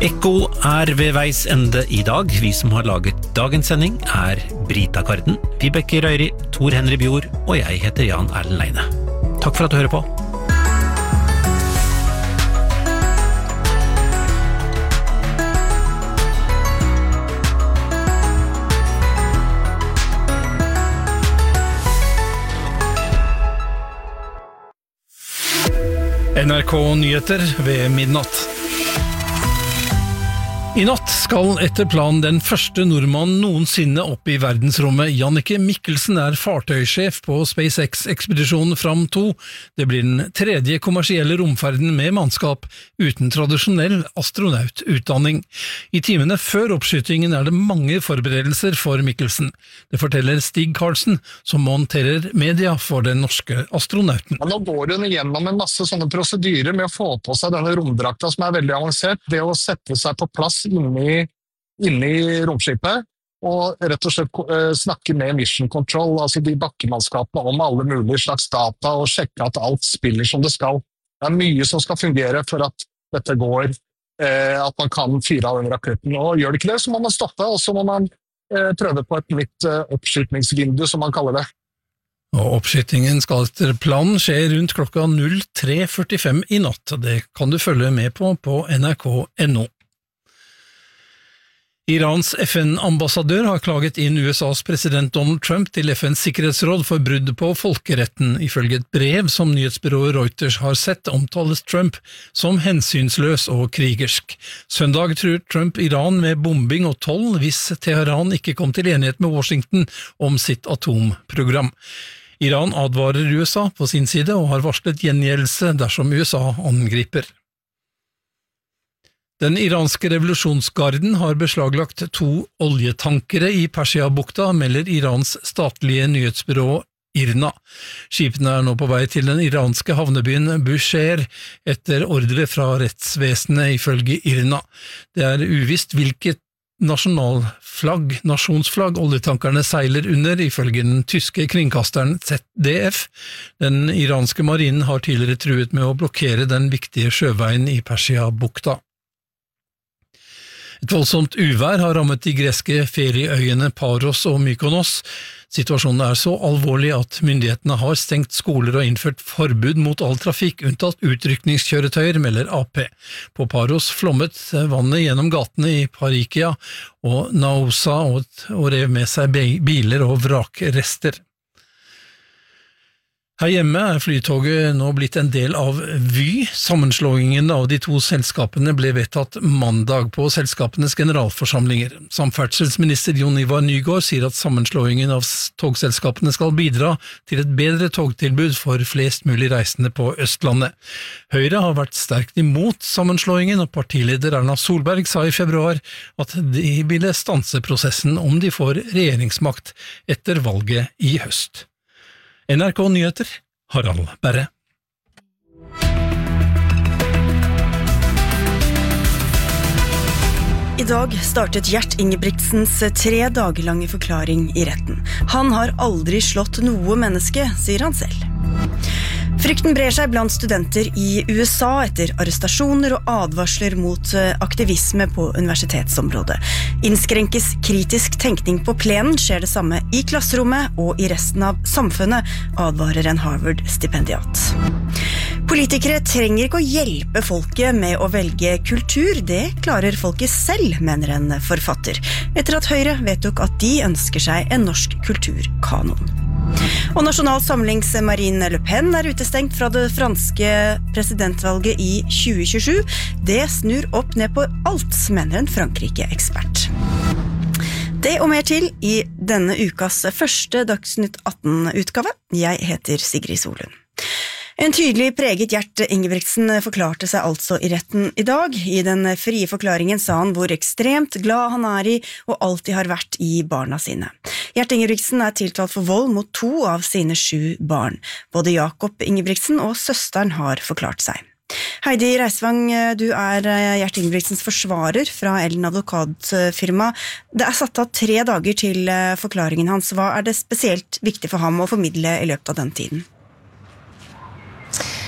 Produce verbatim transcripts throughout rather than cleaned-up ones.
Ekko er ved veis ende I dag. Vi som har laget dagens sending er Brita Karden, Vibeke Røyri, Tor Henry Bjord og jeg heter Jan Erlend Leine. Takk for at du hører på. N R K Nyheter ved midnatt. I natt skal etter planen den første nordmann noensinne opp I verdensrommet. Jannicke Mikkelsen er fartøysjef på SpaceX-ekspedisjonen Fram to. Det blir den tredje kommersielle romferden med mannskap uten tradisjonell astronaututdanning. I timene før oppskytingen er det mange forberedelser for Mikkelsen. Det forteller Stig Karlsen, som monterer media for den norske astronauten. Ja, nå går hun gjennom en masse sånne prosedyrer med å få på seg denne romdrakta som er veldig avansert. Det å sette seg på plass Inni, inni romskipet og rett og slett uh, snakke med Mission Control, altså de bakkemannskapene om alle mulige slags data og sjekke at alt spiller som det skal. Det er mye som skal fungere for at dette går, uh, at man kan fyre av den raketten. Og gjør det ikke det, så må man stoppe, og så må man uh, prøve på et nytt uh, oppskytningsvindu, som man kaller det. Og oppskytingen skal etter planen skje rundt klokka tre førtifem I natt. Det kan du følge med på på N R K punktum N O. Irans F N-ambassadør har klaget inn U S A's president Donald Trump til F N's sikkerhetsråd for brudd på folkeretten. Ifølge et brev som nyhetsbyrået Reuters har sett, omtales Trump som hensynsløs og krigersk. Søndag truer Trump Iran med bombing og toll hvis Teheran ikke kom til enighet med Washington om sitt atomprogram. Iran advarer U S A på sin side og har varslet gjengjeldelse dersom U S A angriper. Den iranske revolusjonsgarden har beslaglagt to oljetankere I Persiabukta, melder Irans statlige nyhetsbyrå Irna. Skipene er nå på vei til den iranske havnebyen Bushehr etter ordre fra rettsvesenet ifølge Irna. Det er uvisst hvilket nasjonalflagg, nasjonsflagg oljetankerne seiler under, ifølge den tyske kringkasteren Z D F. Den iranske marinen har tidligere truet med å blokkere den viktige sjøveien I Persiabukta. Et voldsomt uvær har rammet de greske ferieøyene Paros og Mykonos. Situasjonen er så alvorlig at myndighetene har stengt skoler og innført forbud mot all trafikk, unntatt utrykningskjøretøyer, melder A P. På Paros flommet vannet gjennom gatene I Parikia og Naousa og, og rev med seg biler og vrakrester. Her hjemme er flytoget nå blitt en del av Vy. Sammenslåingen av de to selskapene ble vedtatt mandag på selskapenes generalforsamlinger. Samferdselsminister Jon Ivar Nygård sier at sammenslåingen av togselskapene skal bidra til et bedre togtilbud for flest mulig reisende på Østlandet. Høyre har vært sterkt imot sammenslåingen, og partileder Erna Solberg sa I februar at de ville stanse prosessen om de får regjeringsmakt etter valget I høst. N R K Nyheter, Harald Berre. I dag startet Gjert Ingebrigtsens tre dager lange forklaring I retten. Han har aldri slått noe menneske, sier han selv. Frykten brer seg blant studenter I U S A etter arrestasjoner og advarsler mot aktivisme på universitetsområdet. Innskrenkes kritisk tenkning på plenen, skjer det samme I klasserommet og I resten av samfunnet, advarer en Harvard-stipendiat. Politikere trenger ikke å hjelpe folket med å velge kultur, det klarer folket selv, mener en forfatter, etter at Høyre vedtok at de ønsker seg en norsk kulturkanon. Og Nasjonal Samlings Marine Le Pen er utestengt fra det franske presidentvalget I tjue tjuesju. Det snur opp ned på alt, mener en Frankrike-ekspert. Det og mer til I denne ukas første Dagsnytt atten-utgave. Jeg heter Sigrid Solund. En tydelig preget Gjert Ingebrigtsen forklarte seg altså I retten I dag. I den frie forklaringen sa han hvor ekstremt glad han er I og alltid har vært I barna sine. Gjert Ingebrigtsen er tiltalt for vold mot to av sine sju barn. Både Jakob Ingebrigtsen og søsteren har forklart seg. Heidi Reisvang, du er Gjert Ingebrigtsens forsvarer fra Ellen advokatfirma. Det er satt av tre dager til forklaringen hans. Hva er det spesielt viktig for ham å formidle I løpet av den tiden?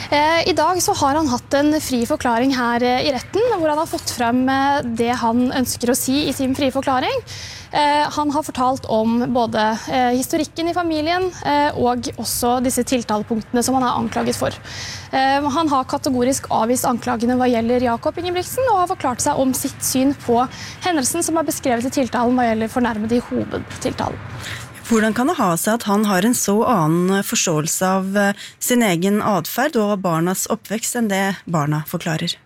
I dag så har han hatt en fri forklaring her i retten, hvor han har fått frem det han ønsker å si i sin fri forklaring. Han har fortalt om både historikken i familien og også disse tiltalepunktene som han er anklaget for. Han har kategorisk avvist anklagene hva gjelder Jakob Ingebrigtsen, og har forklart seg om sitt syn på hendelsen som er beskrevet i tiltalen hva gjelder fornærmede i hovedtiltalen. Hvordan kan det ha seg at han har en så annen forståelse av sin egen adferd og barnas oppvekst enn det barna forklarer?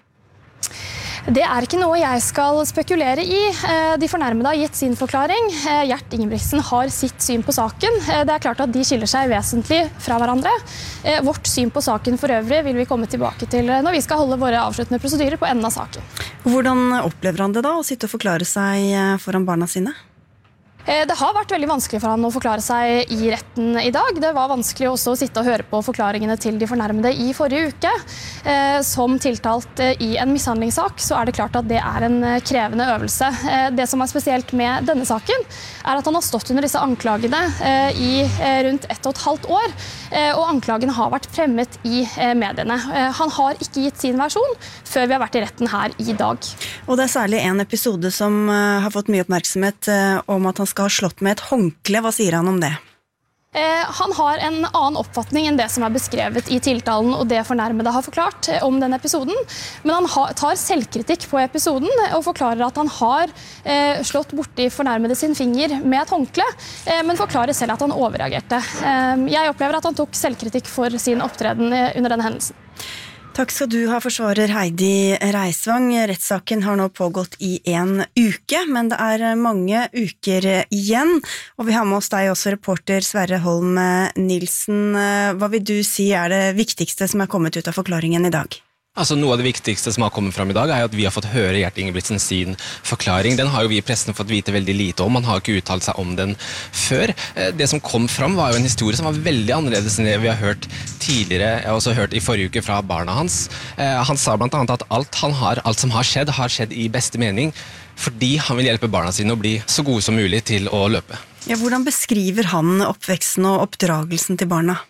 Det er ikke noe jeg skal spekulere i. De fornærmede har gitt sin forklaring. Gjert Ingebrigtsen har sitt syn på saken. Det er klart at de skiller seg vesentlig fra hverandre. Vårt syn på saken for øvrig vil vi komme tilbake til når vi skal holde våre avsluttende prosedyrer på enden av saken. Hvordan opplever han det da, å sitte og forklare seg foran barna sine? Det har vært veldig vanskelig for han å forklare seg i retten i dag. Det var vanskelig også å sitte og høre på forklaringene til de fornærmede i forrige uke. Som tiltalt i en mishandlingssak, så er det klart at det er en krevende øvelse. Det som er spesielt med denne saken, er at han har stått under disse anklagene i rundt ett og et halvt år, og anklagene har vært fremmet i mediene. Han har ikke gitt sin versjon før vi har vært i retten her i dag. Og det er særlig en episode som har fått mye oppmerksomhet om at han skal ha slått med et håndkle. Hva sier han om det? Eh, han har en annen oppfatning enn det som er beskrevet i tiltalen og det fornærmede har forklart eh, om den episoden. Men han ha, tar selvkritikk på episoden og forklarer at han har eh, slått borti fornærmede sin finger med et håndkle, eh, men forklarer selv at han overreagerte. Eh, jeg opplever at han tok selvkritikk for sin opptreden eh, under denne hendelsen. Takk skal du ha, forsvarer Heidi Reisvang. Rettssaken har nå pågått i en uke, men det er mange uker igjen. Og vi har med oss deg også, reporter Sverre Holm Nilsen. Hva vil du si er det viktigste som er kommet ut av forklaringen i dag? Altså Noe av det viktigste som har kommet fram i dag er at vi har fått høre Gjert Ingebrigtsen sin forklaring. Den har jo vi i pressen fått vite veldig lite om, han har ikke uttalt seg om den før. Det som kom fram var jo en historie som var veldig annerledes enn det vi har hørt tidligere, jeg har også hørt i forrige uke fra barna hans. Han sa blant annet at alt, han har, alt som har skjedd, har skjedd i beste mening, fordi han vil hjelpe barna sine å bli så gode som mulig til å løpe. Ja, hvordan beskriver han oppveksten og oppdragelsen til barna?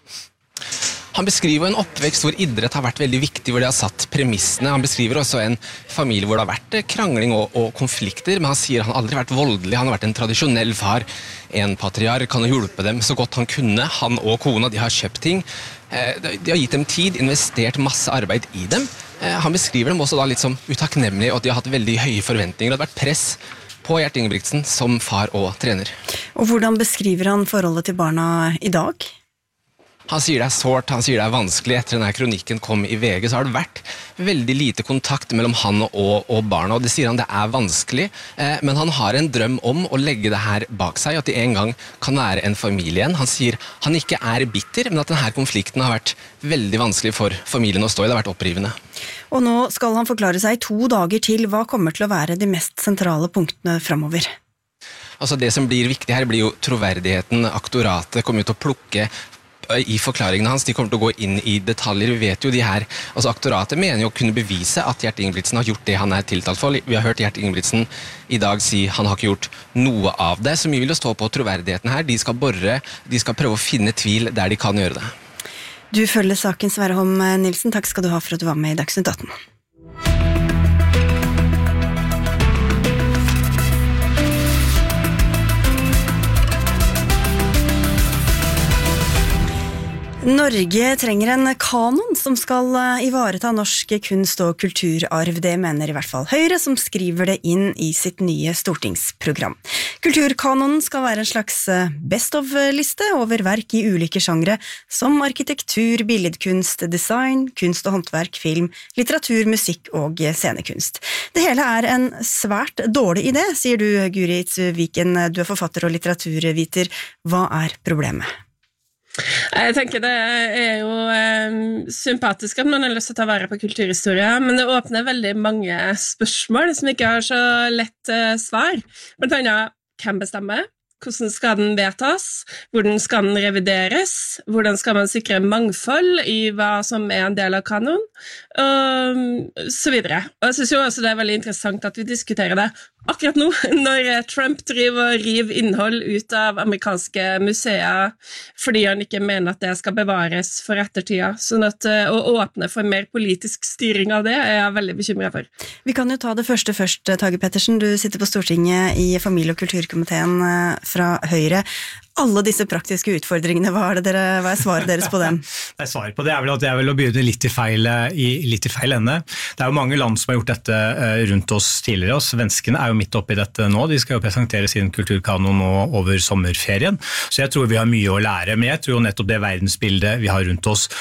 Han beskriver en oppvekst hvor idrett har vært veldig viktig, hvor det har satt premissene. Han beskriver også en familie hvor det har vært krangling og, og konflikter, men han sier han har aldri vært voldelig, han har vært en tradisjonell far, en patriark, han har hjulpet dem så godt han kunne, han og kona, de har kjøpt ting. De har gitt dem tid, investert masse arbeid i dem. Han beskriver dem også da litt som utakknemlige, og at de har hatt veldig høye forventninger. Det har vært press på Gjert Ingebrigtsen som far og trener. Og hvordan beskriver han forholdet til barna i dag? Han sier det er sårt, han sier det er vanskelig. Etter denne kronikken kom i V G, så har det vært veldig lite kontakt mellom han og, og barna, og det sier han det er vanskelig, eh, men han har en drøm om å legge det her bak seg, at de en gang kan være en familie igjen. Han sier han ikke er bitter, men at denne konflikten har vært veldig vanskelig for familien å stå i, det har vært opprivende. Og nå skal han forklare seg i to dager til. Hva kommer til å være de mest sentrale punktene fremover? Altså det som blir viktig her blir jo troverdigheten. Aktoratet kommer jo til å plukke i forklaringene hans, de kommer til å gå inn i detaljer. Vi vet jo de her, altså aktoratet mener jo å kunne bevise at Gjert Ingebrigtsen har gjort det han er tiltalt for. Vi har hørt Gjert Ingebrigtsen i dag si han har ikke gjort noe av det, så mye vil jo stå på troverdigheten her. De skal borre, de skal prøve å finne tvil der de kan gjøre det. Du følger saken, Sverre Holm Nilsen. Takk skal du ha for at du var med i Dagsnytt atten. Norge trenger en kanon som skal ivareta norsk kunst- og kulturarv. Det mener i hvert fall Høyre, som skriver det inn i sitt nye stortingsprogram. Kulturkanonen skal være en slags best-of-liste over verk i ulike sjangre, som arkitektur, billedkunst, design, kunst og håndverk, film, litteratur, musikk og scenekunst. Det hele er en svært dårlig idé, sier du, Gurit Viken. Du er forfatter og litteraturviter. Hva er problemet? Jeg tenker det er jo eh, sympatisk at man har lyst til å ta vare på kulturhistorie, men det åpner veldig mange spørsmål som ikke har så lett eh, svar. Blant annet, hvem bestemmer? Hvordan skal den vedtas? Hvordan skal den revideres? Hvordan skal man sikre mangfold i hva som er en del av kanon? Og så videre. Og jeg synes jo også det er veldig interessant at vi diskuterer det akkurat nå, når Trump driver og river innhold ut av amerikanske museer fordi han ikke mener at det skal bevares for ettertida. Sånn at å åpne for mer politisk styring av det er jeg veldig bekymret for. Vi kan jo ta det første først, Tage Pettersen. Du sitter på Stortinget i familie- og kulturkomiteen fra Høyre. Alle disse praktiske utfordringene, hva er, det dere, hva er svaret deres på dem? Nei, svaret på det er vel at det er vel å begynne litt i feil, i, litt i feil ende. Det er jo mange land som har gjort dette rundt oss tidligere, og svenskene er jo midt oppe i dette nå. De skal jo presentere sin kulturkanon nå over sommerferien, så jeg tror vi har mye å lære. Men jeg tror nettopp det verdensbildet vi har rundt oss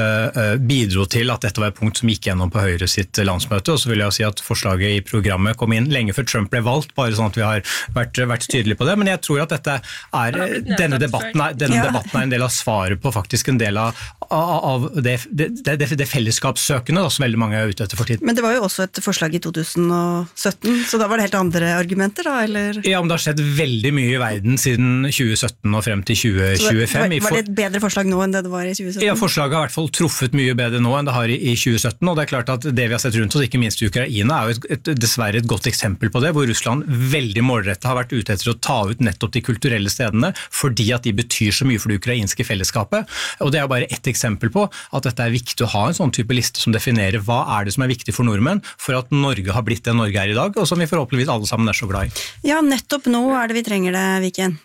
bidro til at dette var et punkt som gikk gjennom på Høyre sitt landsmøte, og så vil jeg si at forslaget i programmet kom inn lenge før Trump ble valgt, bare sånn at vi har vært, vært tydelige på det. Men jeg tror at dette er Denne debatten, er, denne ja. debatten er en del av svaret på faktisk en del av, av det, det, det, det fellesskapssøkende da, som veldig mange er ute etter for tiden. Men det var jo også et forslag i to tusen og sytten, så da var det helt andre argumenter da, eller? Ja, men det har skjedd veldig mye i verden siden tjue sytten og frem til tjue tjuefem. Var, var det et bedre forslag nå enn det det var i tjue sytten? Ja, forslaget har i hvert fall truffet mye bedre nå enn det har i, i tjue sytten, og det er klart at det vi har sett rundt oss, ikke minst i Ukraina, er jo et, et, dessverre et godt eksempel på det, hvor Russland veldig målrettet har vært ute etter å ta ut nettopp de kulturelle stedene, fordi at de betyr så mye for det ukrainske fellesskapet, og det er jo bare ett eksempel på at dette er viktig å ha en sånn type liste som definerer hva er det som er viktig for nordmenn for at Norge har blitt det Norge er i dag, og som vi forhåpentligvis alle sammen er så glad i. Ja, nettopp nå er det vi trenger det, Viken.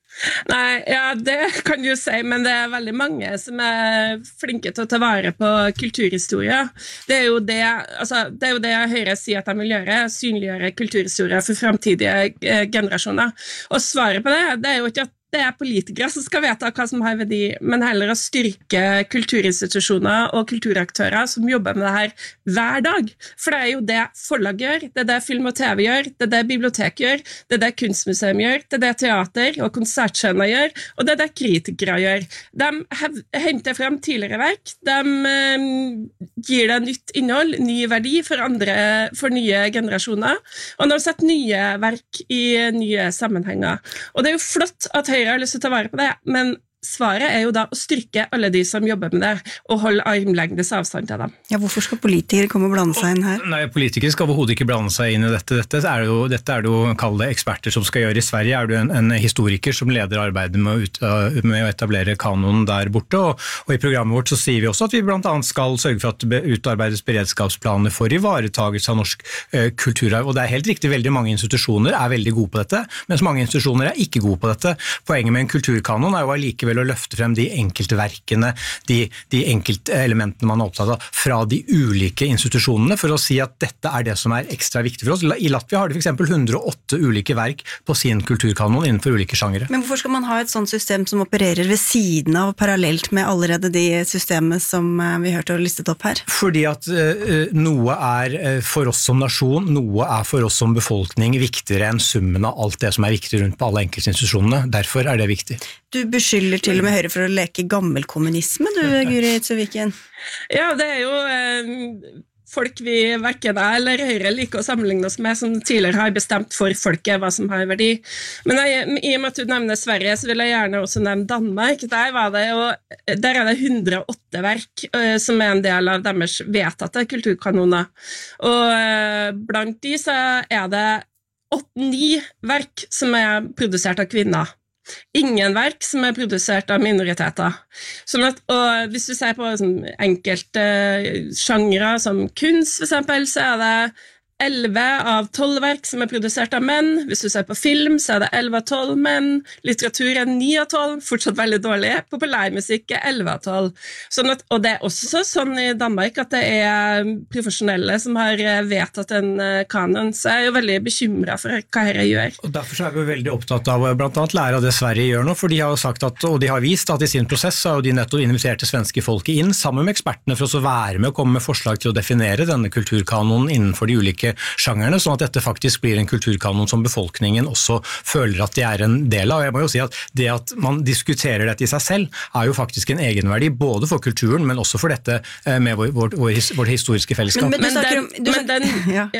Nei, ja, det kan du jo si, men det er veldig mange som er flinke til å ta vare på kulturhistorie. Det er jo det, altså, det, er jo det Høyre sier at de vil gjøre, synliggjøre kulturhistorie for fremtidige eh, generasjoner. Og svaret på det, det er jo ikke at det er politikere som skal veta hva som har verdi, men heller å styrke kulturinstitusjoner og kulturaktører som jobber med det her hver dag. For det er jo det forlag gjør, det er det film og TV gjør, det er det bibliotek gjør, det er det kunstmuseum gjør, det er det teater og konsertscener gjør, og det er det kritikere gjør. De henter frem tidligere verk, de um, gir det nytt innhold, ny verdi for, andre, for nye generasjoner, og de setter nye verk i nye sammenhenger. Og det er jo flott at Høyre har lyst til å ta vare på det, men svaret er jo da å styrke alle de som jobber med det, og holde armlengdes avstand til dem. Ja, hvorfor skal politikere komme og blande seg inn her? Nei, politikere skal overhodet ikke blande seg inn i dette. Dette er det jo, dette er det jo kall det eksperter som skal gjøre i Sverige. Er du en, en historiker som leder arbeidet med å, ut, med å etablere kanonen der borte, og, og i programmet vårt så sier vi også at vi blant annet skal sørge for at det utarbeides beredskapsplaner for ivaretagelse av norsk eh, kulturarv, og det er helt riktig, veldig mange institusjoner er veldig gode på dette, mens mange institusjoner er ikke gode på dette. Poenget med en kulturkanon er jo allikevel å løfte frem de enkelte verkene, de, de enkelte elementene man er opptatt av fra de ulike institusjonene, for å si at dette er det som er ekstra viktig for oss. I Latvia har de for eksempel hundre og åtte ulike verk på sin kulturkanon innenfor ulike sjangere. Men hvorfor skal man ha et sånt system som opererer ved siden av, parallelt med allerede de systemene som vi hørte og listet opp her? Fordi at uh, noe er uh, for oss som nasjon, noe er for oss som befolkning viktigere enn summen av alt det som er viktig rundt på alle enkelte institusjonene. Derfor er det viktig. Du beskylder til og med Høyre for å leke gammelkommunisme, du, Guri Tseviken. Ja, det er jo eh, folk vi hverken er eller Høyre liker å sammenligne oss med, som tidligere har bestemt for folket hva som har verdi. Men jeg, i og med at du nevner Sverige, så vil jeg gjerne også nevne Danmark. Der, var det jo, der er det hundre og åtte verk eh, som er en del av deres vedtatte kulturkanoner. Og eh, blant de så er det åtte ni verk som er produsert av kvinner. Ingen verk som er produsert av minoriteter. Sånn at, og hvis du ser på sånn, enkelte sjangre som kunst for eksempel, så er det elleve av tolv verk som er produsert av menn. Hvis du ser på film, så er det elleve av tolv menn. Litteratur er ni av tolv, fortsatt veldig dårlig. Populærmusikk er elleve av tolv. Sånn at, og det er også sånn i Danmark at det er profesjonelle som har vedtatt en kanon, så jeg er jo veldig bekymret for hva dette gjør. Og derfor er vi veldig opptatt av blant annet lære av det Sverige gjør nå, for de har jo sagt at, og de har vist at i sin prosess så har de nettopp invitert det svenske folket inn, sammen med ekspertene, for å være med og komme med forslag til å definere denne kulturkanonen innenfor de ulike sjangerne, sånn at dette faktisk blir en kulturkanon som befolkningen også føler at de er en del av. Og jeg må jo si at det at man diskuterer dette i seg selv, er jo faktisk en egenverdi, både for kulturen, men også for dette med vår, vår, vår historiske fellesskap. Men, men, du snakker om, du men den, ja, kom igjen.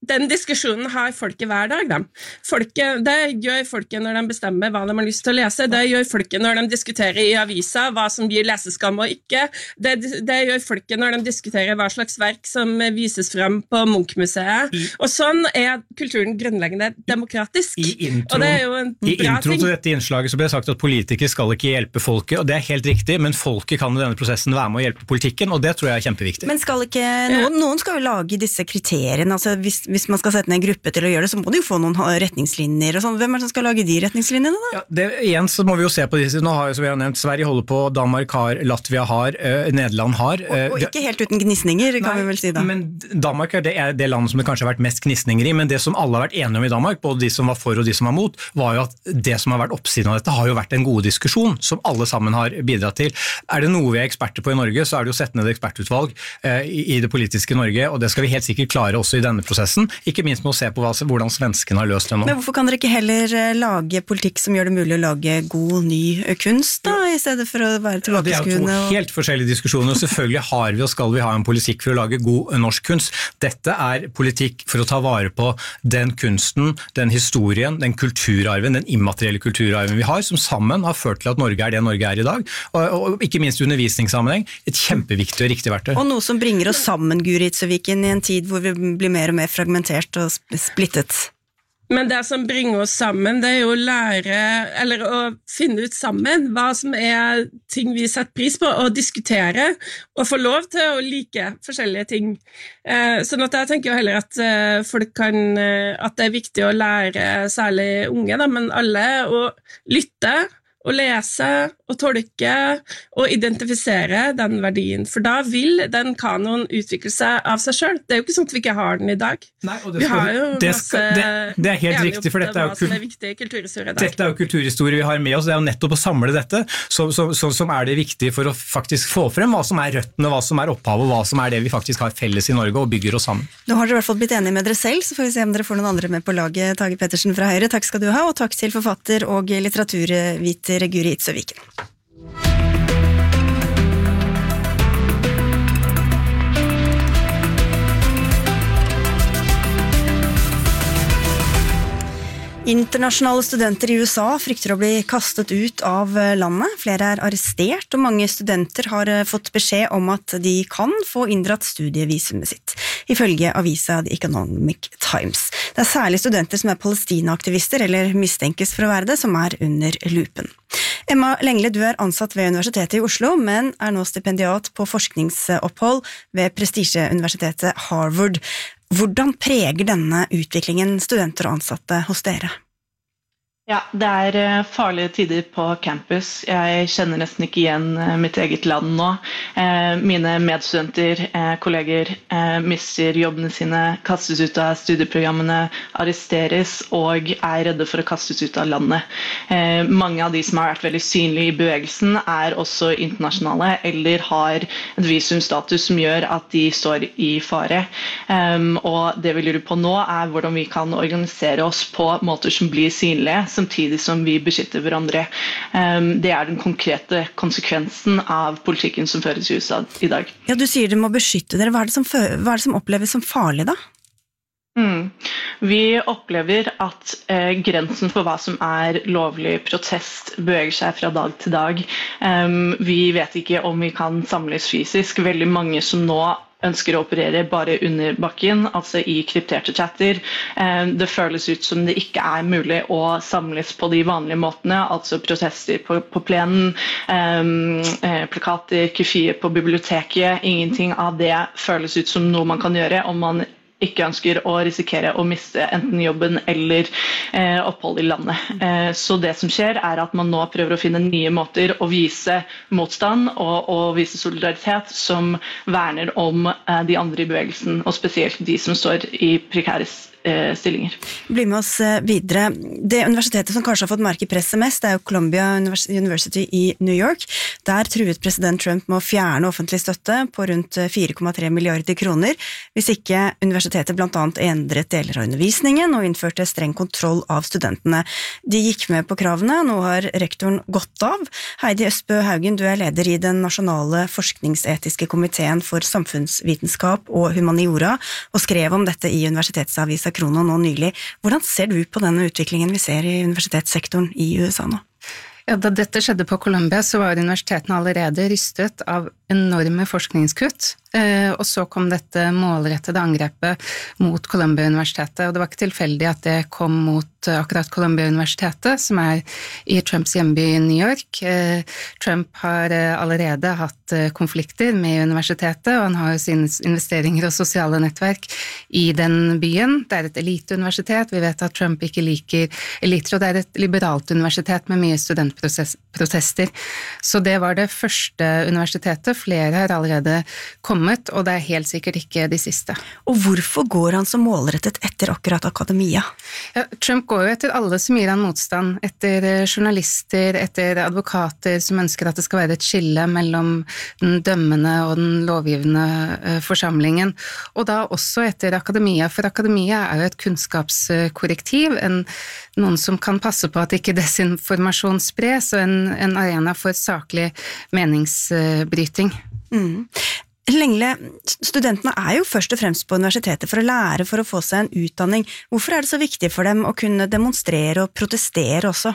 den diskusjonen har folket hver dag. Da. Folket, det gjør folket når de bestemmer hva de har lyst til å lese. Det gjør folket når de diskuterer i avisa hva som gir leseskam og ikke. Det, det gjør folket når de diskuterer hva slags verk som vises frem på Munch-museet. Og sånn er kulturen grunnleggende demokratisk. I intro, og det er jo en i bra intro ting. til dette innslaget så ble det sagt at politikere skal ikke hjelpe folket, og det er helt riktig, men folket kan i denne prosessen være med å hjelpe politikken, og det tror jeg er kjempeviktig. Men skal ikke, noen, noen skal jo lage disse kriteriene, altså hvis Hvis man skal sette ned en gruppe til å gjøre det, så må de jo få noen retningslinjer og sånn. Hvem er det som skal lage de retningslinjene da? Ja, det, igjen så må vi jo se på disse. Nå har jo, som vi har nevnt, Sverige holder på, Danmark har, Latvia har, uh, Nederland har. Uh, og, og ikke helt uten gnisninger, kan nei, vi vel si da. Men Danmark er det, er det landet som det kanskje har vært mest gnisninger i, men det som alle har vært enige om i Danmark, både de som var for og de som var mot, var jo at det som har vært oppsiden av dette har jo vært en god diskusjon, som alle sammen har bidratt til. Er det noe vi er eksperter på i Norge, så er det jo sette ned ekspertutvalg uh, i, i det politiske Norge, og det skal vi helt sikkert klare også i denne prosessen. Ikke minst med å se på hva, hvordan svenskene har løst det nå. Men hvorfor kan dere ikke heller lage politikk som gjør det mulig å lage god, ny kunst da, i stedet for å være tilbakeskuende? Ja, det er jo to helt forskjellige diskusjoner, og selvfølgelig har vi og skal vi ha en politikk for å lage god norsk kunst. Dette er politikk for å ta vare på den kunsten, den historien, den kulturarven, den immaterielle kulturarven vi har, som sammen har ført til at Norge er det Norge er i dag, og, og ikke minst i undervisningssammenheng, et kjempeviktig og riktig verktøy. Og noe som bringer oss sammen, Guri Itzøviken, i en tid hvor vi blir mer og mer fragmentert og splittet. Men det som bringer oss sammen, det er jo å lære, eller å finne ut sammen hva som er ting vi setter pris på, og diskutere, og få lov til å like forskjellige ting. Eh, sånn at jeg tenker jo heller at eh, folk kan, eh, at det er viktig å lære, særlig unge, da, men alle, å lytte, å lese, og tolke, og identifisere den verdien. For da vil den kanoen utvikle seg av seg selv. Det er jo ikke sånn at vi ikke har den i dag. Nei, og det vi skal, har jo det masse skal, det, det er helt riktig, for dette er, jo, som er viktig kulturhistorie i dag. Dette er jo kulturhistorie vi har med oss. Det er jo nettopp å samle dette, så, så, så, som er det viktige for å faktisk få frem hva som er røttene, hva som er opphavet, hva som er det vi faktisk har felles i Norge, og bygger oss sammen. Nå har dere i hvert fall blitt enige med dere selv, så får vi se om dere får noen andre med på laget. Tage Pettersen fra Høyre, takk skal du ha, og takk til forfatter og litteraturviter Guri Itzøviken. Internasjonale studenter i U S A frykter å bli kastet ut av landet. Flere er arrestert, og mange studenter har fått beskjed om at de kan få inndratt studievisumet sitt, ifølge avisa The Economic Times. Det er særlig studenter som er Palestina-aktivister, eller mistenkes for å være det, som er under lupen. Emma Lengle, du er ansatt ved Universitetet i Oslo, men er nå stipendiat på forskningsopphold ved prestisjeuniversitetet Harvard. Hvordan preger denne utviklingen studenter og ansatte hos dere? Ja, det er farlige tider på campus. Jeg kjenner nesten ikke igjen mitt eget land nå. Mine medstudenter, kolleger, mister jobbene sine, kastes ut av studieprogrammene, arresteres og er redde for å kastes ut av landet. Mange av de som har vært veldig synlige i bevegelsen er også internasjonale eller har et visumstatus som gjør at de står i fare. Og det vi lurer på nå er hvordan vi kan organisere oss på måter som blir synlige, samtidig som vi beskytter hverandre. Det er den konkrete konsekvensen av politikken som føres i U S A i dag. Ja, du sier du må beskytte dere. Hva er det som, hva er det som oppleves som farlig da? Mm. Vi opplever at eh, grensen for hva som er lovlig protest beveger seg fra dag til dag. Um, vi vet ikke om vi kan samles fysisk. Veldig mange som nå ønsker å operere bare under bakken, altså i krypterte chatter. Det føles ut som det ikke er mulig å samles på de vanlige måtene, altså protester på, på plenen, plakater, kaféer på biblioteket. Ingenting av det føles ut som noe man kan gjøre om man ikke ønsker å risikere å miste enten jobben eller eh, opphold i landet. Eh, så det som skjer er at man nå prøver å finne nye måter å vise motstand og, og vise solidaritet som verner om eh, de andre i bevegelsen, og spesielt de som står i prekære stillinger. Bli med oss videre. Det universitetet som kanskje har fått merke i presset mest, det er jo Columbia University i New York. Der truet president Trump med å fjerne offentlig støtte på rundt fire komma tre milliarder kroner, hvis ikke universitetet blant annet endret deler av undervisningen og innførte streng kontroll av studentene. De gikk med på kravene, nå har rektoren gått av. Heidi Østbø Haugen, du er leder i den nasjonale forskningsetiske komiteen for samfunnsvitenskap og humaniora, og skrev om dette i universitetsavisa Krono nå nylig. Hvordan ser du på denne utviklingen vi ser i universitetssektoren i U S A nå? Ja, da dette skjedde på Columbia, så var universitetene allerede rystet av enorme forskningskutt, og så kom dette målrettede angrepet mot Columbia-universitetet, og det var ikke tilfeldig at det kom mot akkurat Columbia-universitetet, som er i Trumps hjemby i New York. Trump har allerede hatt konflikter med universitetet, og han har sine investeringer og sosiale nettverk i den byen. Det er et eliteuniversitet, vi vet at Trump ikke liker eliter, og det er et liberalt universitet med mye studentprotester. Så det var det første universitetet. Flere har allerede kommet, og det er helt sikkert ikke de siste. Og hvorfor går han så målrettet etter akkurat akademia? Ja, Trump går jo etter alle som gir han motstand, etter journalister, etter advokater som ønsker at det skal være et skille mellom den dømmende og den lovgivende forsamlingen, og da også etter akademia, for akademia er jo et kunnskapskorrektiv, en, noen som kan passe på at ikke desinformasjon spres, og en, en arena for saklig meningsbryting. Mm. Lengle, studentene er jo først og fremst på universitetet for å lære, for å få seg en utdanning. Hvorfor er det så viktig for dem å kunne demonstrere og protestere også?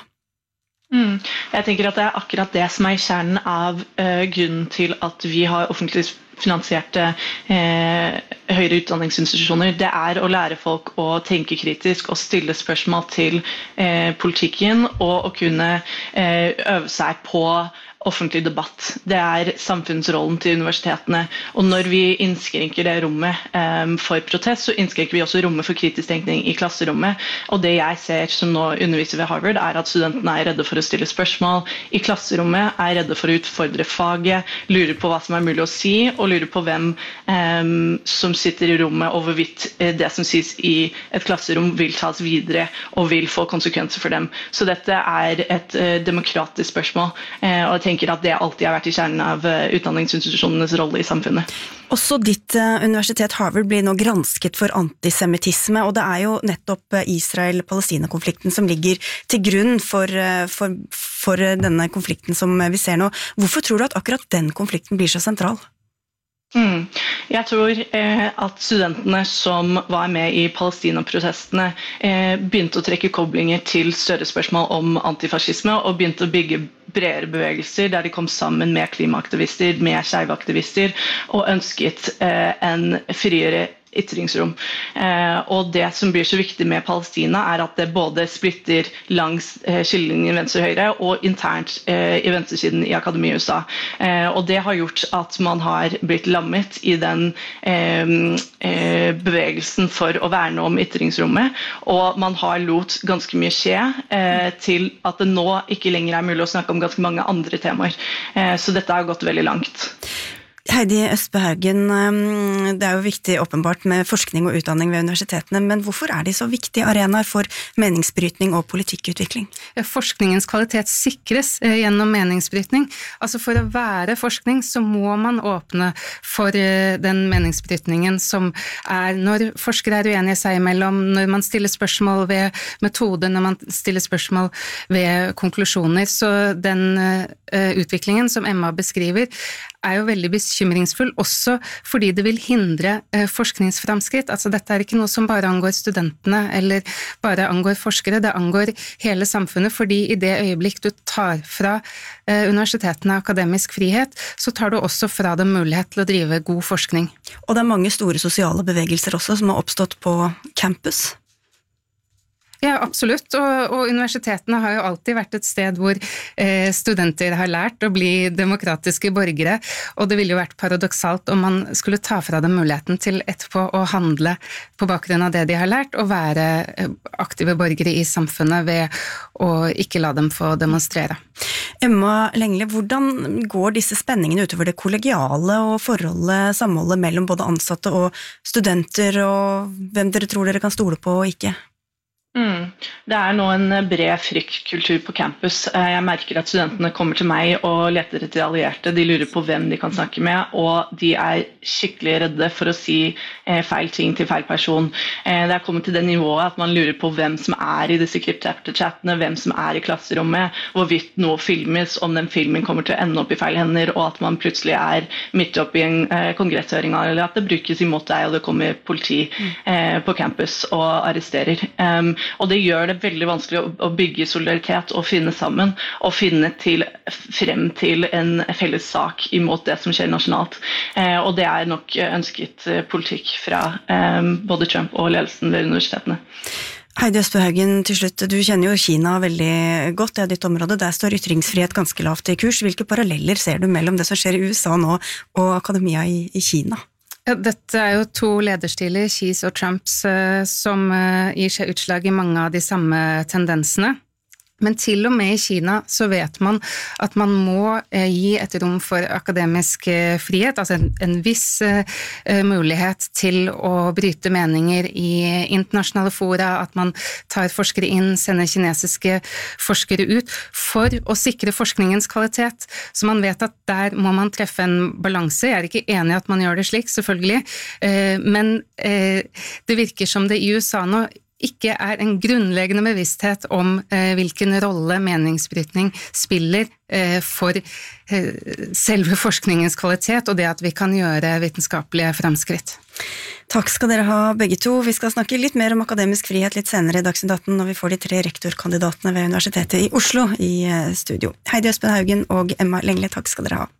Mm. Jeg tenker at det er akkurat det som er kjernen av uh, grunnen til at vi har offentlig finansierte eh, høyere utdanningsinstitusjoner. Det er å lære folk å tenke kritisk og stille spørsmål til eh, politikken, og å kunne eh, øve seg på offentlig debatt. Det er samfunnsrollen til universitetene, og når vi innskrenker det rommet um, for protest, så innskrenker vi også rommet for kritisk tenkning i klasserommet, og det jeg ser som nå underviser ved Harvard, er at studentene er redde for å stille spørsmål i klasserommet, er redde for å utfordre faget, lurer på hva som er mulig å si, og lurer på hvem um, som sitter i rommet, og hvorvidt det som sies i et klasserom vil tas videre, og vil få konsekvenser for dem. Så dette er et uh, demokratisk spørsmål, uh, og jeg tenker at det alltid har vært i kjernen av utdanningsinstitusjonenes rolle i samfunnet. Også ditt universitet Harvard blir nå gransket for antisemittisme, og det er jo nettopp Israel-Palestina-konflikten som ligger til grunn for, for, for denne konflikten som vi ser nå. Hvorfor tror du at akkurat den konflikten blir så sentral? Mm. Jeg tror eh, at studentene som var med i Palestina-protestene eh, begynte å trekke koblinger til større spørsmål om antifascisme, og begynte å bygge bredere bevegelser der de kom sammen med klimaaktivister, med skeiveaktivister, og ønsket eh, en friere ytringsrom. Eh, og det som blir så viktig med Palestina er at det både splitter langs eh, skillelinjen venstre-høyre og internt eh, i venstresiden i akademi i U S A. Eh, og det har gjort at man har blitt lammet i den eh, eh, bevegelsen for å verne om ytringsrommet, og man har lot ganske mye skje eh, til at det nå ikke lenger er mulig å snakke om ganske mange andre temaer. Eh, så dette har gått veldig langt. Heidi Østbø Haugen, det er jo viktig åpenbart med forskning og utdanning ved universitetene, men hvorfor er de så viktige arenaer for meningsbrytning og politikkutvikling? Forskningens kvalitet sikres gjennom meningsbrytning. Altså for å være forskning så må man åpne for den meningsbrytningen som er når forskere er uenige seg imellom, når man stiller spørsmål ved metode, når man stiller spørsmål ved konklusjoner. Så den utviklingen som Emma beskriver er jo veldig bekymringsfull, også fordi det vil hindre eh, forskningsframskritt. Altså dette er ikke noe som bare angår studentene, eller bare angår forskere, det angår hele samfunnet, fordi i det øyeblikk du tar fra eh, universitetene akademisk frihet, så tar du også fra dem mulighet til å drive god forskning. Og det er mange store sosiale bevegelser også som har oppstått på campus. Ja, absolutt, og, og universitetene har jo alltid vært et sted hvor eh, studenter har lært å bli demokratiske borgere, og det ville jo vært paradoksalt om man skulle ta fra dem muligheten til etterpå å handle på bakgrunn av det de har lært, og være aktive borgere i samfunnet ved å ikke la dem få demonstrere. Emma Lengle, hvordan går disse spenningene utover det kollegiale og forholdet, samholdet mellom både ansatte og studenter, og hvem dere tror dere kan stole på og ikke? Mm. Det er nå en bred fryktkultur på campus. Jeg merker at studentene kommer til meg og leter etter allierte. De lurer på hvem de kan snakke med, og de er skikkelig redde for å si feil ting til feil person. Det er kommet til det nivået at man lurer på hvem som er i disse crypt-chattene, hvem som er i klasserommet, hvorvidt noe filmes, om den filmen kommer til å ende opp i feil hender, og at man plutselig er midt oppe i en kongresshøring, eller at det brukes imot deg, og det kommer politi på campus og arresterer. Um, Og det gjør det veldig vanskelig å, å bygge solidaritet og finne sammen, og finne til, frem til en felles sak imot det som skjer nasjonalt. Eh, og det er nok ønsket politikk fra eh, både Trump og ledelsen ved universitetene. Heidi Østbø Haugen, til slutt, du kjenner jo Kina veldig godt, det er ditt område, der står ytringsfrihet ganske lavt i kurs. Hvilke paralleller ser du mellom det som skjer i U S A nå og akademia i, i Kina? Ja, dette er jo to lederstiler, Xis og Trumps, som gir seg utslag i mange av de samme tendensene. Men til og med i Kina så vet man at man må gi et rom for akademisk frihet, altså en, en viss uh, mulighet til å bryte meninger i internasjonale fora, at man tar forskere inn, sender kinesiske forskere ut, for å sikre forskningens kvalitet. Så man vet at der må man treffe en balanse. Jeg er ikke enig i at man gjør det slik, selvfølgelig, uh, men uh, det virker som det i U S A nå ikke er en grunnleggende bevissthet om eh, hvilken rolle meningsbrytning spiller eh, for eh, selve forskningens kvalitet, og det at vi kan gjøre vitenskapelige fremskritt. Takk skal dere ha begge to. Vi skal snakke litt mer om akademisk frihet litt senere i Dagsnytt atten når vi får de tre rektorkandidatene ved Universitetet i Oslo i studio. Heidi Østbø Haugen og Emma Lengle, takk skal dere ha.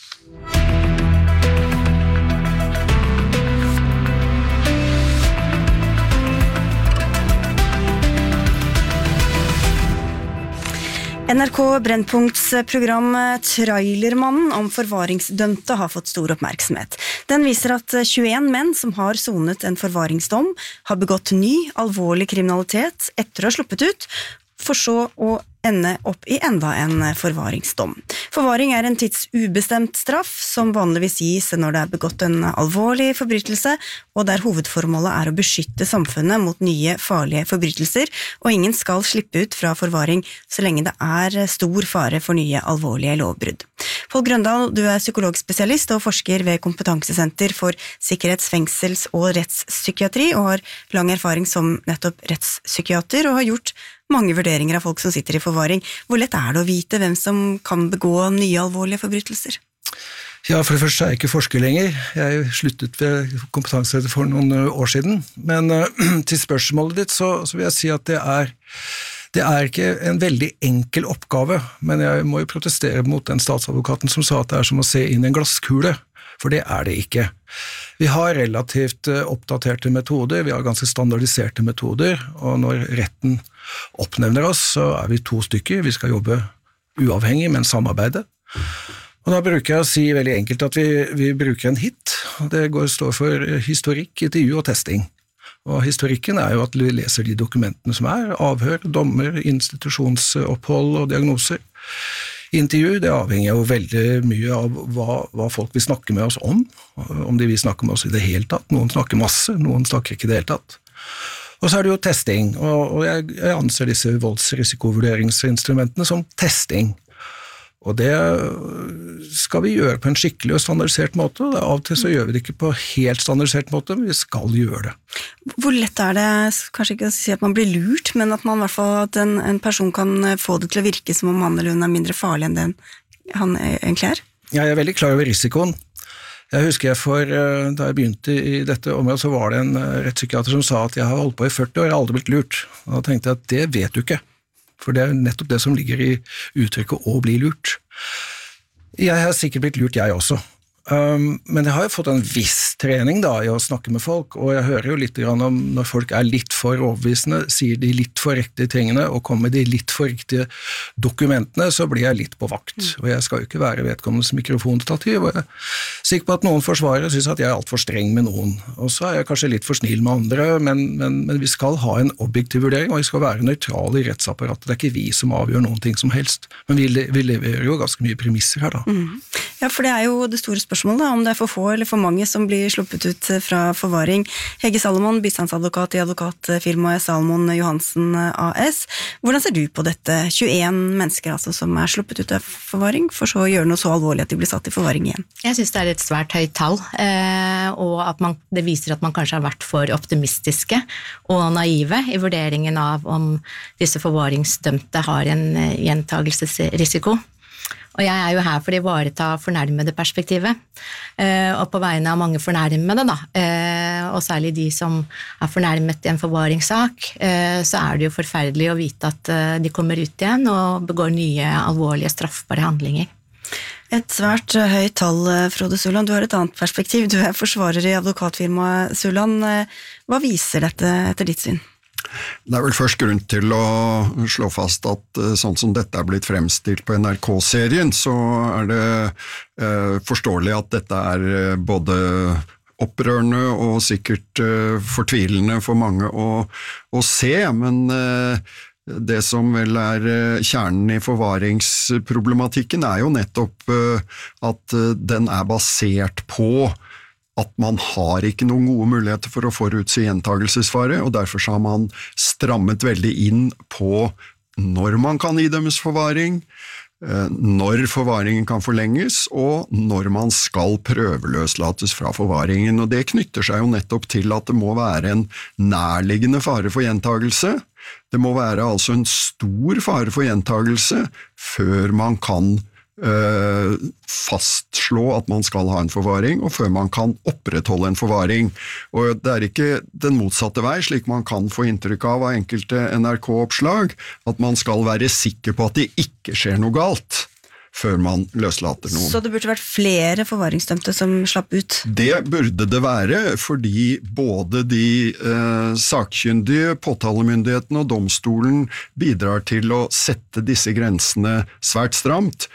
N R K Brennpunkts program Trailermannen om forvaringsdømte har fått stor oppmerksomhet. Den viser at tjueen menn som har sonet en forvaringsdom, har begått ny, alvorlig kriminalitet etter å ha sluppet ut, for så å ende opp i enda en forvaringsdom. Forvaring er en tidsubestemt straff som vanligvis gis når det er begått en alvorlig forbrytelse, og der hovedformålet er å beskytte samfunnet mot nye farlige forbrytelser, og ingen skal slippe ut fra forvaring så lenge det er stor fare for nye alvorlige lovbrudd. Pål Grøndal, du er psykologspesialist og forsker ved Kompetansesenter for sikkerhets-, fengsels- og rettspsykiatri, og har lang erfaring som nettopp rettspsykiater, og har gjort mange vurderinger av folk som sitter i forvaring. Hvor lett er det å vite hvem som kan begå nye alvorlige forbrytelser? Ja, for det første er jeg ikke forsker lenger. Jeg sluttet ved Kompetansesenter for noen år siden. Men uh, til spørsmålet ditt så, så vil jeg si at det er, det er ikke en veldig enkel oppgave, men jeg må jo protestere mot den statsadvokaten som sa at det er som å se inn i en glasskule, for det er det ikke. Vi har relativt oppdaterte metoder, vi har ganske standardiserte metoder, og når retten oppnevner oss, så er vi to stykker, vi skal jobbe uavhengig, men samarbeide. Og da bruker jeg å si veldig enkelt at vi, vi bruker en hit, det går, står for historikk, intervju og testing. Og historikken er jo at vi leser de dokumentene som er, avhør, dommer, institusjonsopphold og diagnoser. Intervju, det avhenger jo veldig mye av hva, hva folk vil snakke med oss om, om de vil snakke med oss i det hele tatt. Noen snakker masse, noen snakker ikke i det hele tatt. Og så er det jo testing, og, og jeg, jeg anser disse voldsrisikovurderingsinstrumentene som testing. Og det skal vi gjøre på en skikkelig og standardisert måte, og av og til så gjør vi det ikke på helt standardisert måte, men vi skal gjøre det. Hvor lett er det, kanskje ikke å si at man blir lurt, men at man i hvert fall, at en, en person kan få det til å virke som om han eller hun er mindre farlig enn den han egentlig er? Ja, jeg er veldig klar over risikoen. Jeg husker jeg for, da jeg begynte i dette området, så var det en rettspsykiater som sa at jeg har holdt på i førti år, jeg har aldri blitt lurt. Og da tenkte jeg at det vet du ikke. For det er nettopp det som ligger i uttrykket å bli lurt. Jeg har sikkert blitt lurt jeg også, Um, men jeg har jo fått en viss trening da i å snakke med folk, og jeg hører jo litt grann om når folk er litt for overbevisende, sier de litt for riktige tingene og kommer med de litt for riktige dokumentene, så blir jeg litt på vakt. Mm. Og jeg skal jo ikke være vedkommendes mikrofonstativ, og jeg er sikker på at noen forsvarere synes at jeg er alt for streng med noen, og så er jeg kanskje litt for snill med andre, men, men, men vi skal ha en objektiv vurdering, og vi skal være nøytrale i rettsapparatet. Det er ikke vi som avgjør noen ting som helst, men vi, vi leverer jo ganske mye premisser her da. Mm. Ja, for det er jo det store spørsmålet, da, om det er for få eller for mange som blir sluppet ut fra forvaring. Hege Salomon, bistandsadvokat i advokatfirmaet Salomon Johansen A S. Hvordan ser du på dette? tjueen mennesker altså som er sluppet ut av forvaring, for så å gjøre noe så alvorlig at de blir satt i forvaring igjen. Jeg synes det er et svært høyt tall, og at man, det viser at man kanskje har vært for optimistiske og naive i vurderingen av om disse forvaringsdømte har en gjentagelsesrisiko. Og jeg er jo her for å ivareta fornærmede perspektivet, og på vegne av mange fornærmede da, og særlig de som er fornærmet i en forvaringssak, så er det jo forferdelig å vite at de kommer ut igjen og begår nye alvorlige straffbare handlinger. Et svært høyt tall, Frode Sulland. Du har et annet perspektiv. Du er forsvarer i advokatfirmaet Sulland. Hva viser dette etter ditt syn? Det er vel først grunn til å slå fast at sånn som dette er blitt fremstilt på N R K-serien, så er det eh, forståelig at dette er både opprørende og sikkert eh, fortvilende for mange å, å se, men eh, det som vel er kjernen i forvaringsproblematikken er jo nettopp eh, at den er basert på at man har ikke noen gode muligheter for å forutse gjentagelsesfare, og derfor har man strammet veldig inn på når man kan idømmes forvaring, når forvaringen kan forlenges, og når man skal prøveløslates fra forvaringen. Og det knytter seg jo nettopp til at det må være en nærliggende fare for gjentagelse. Det må være altså en stor fare for gjentagelse før man kan Uh, fastslå at man skal ha en forvaring, og før man kan opprettholde en forvaring. Og det er ikke den motsatte vei, slik man kan få inntrykk av av enkelte N R K-oppslag, at man skal være sikker på at det ikke skjer noe galt før man løslater noen. Så det burde vært flere forvaringsdømte som slapp ut? Det burde det være, fordi både de eh, sakkyndige, påtalemyndighetene og domstolen bidrar til å sette disse grensene svært stramt.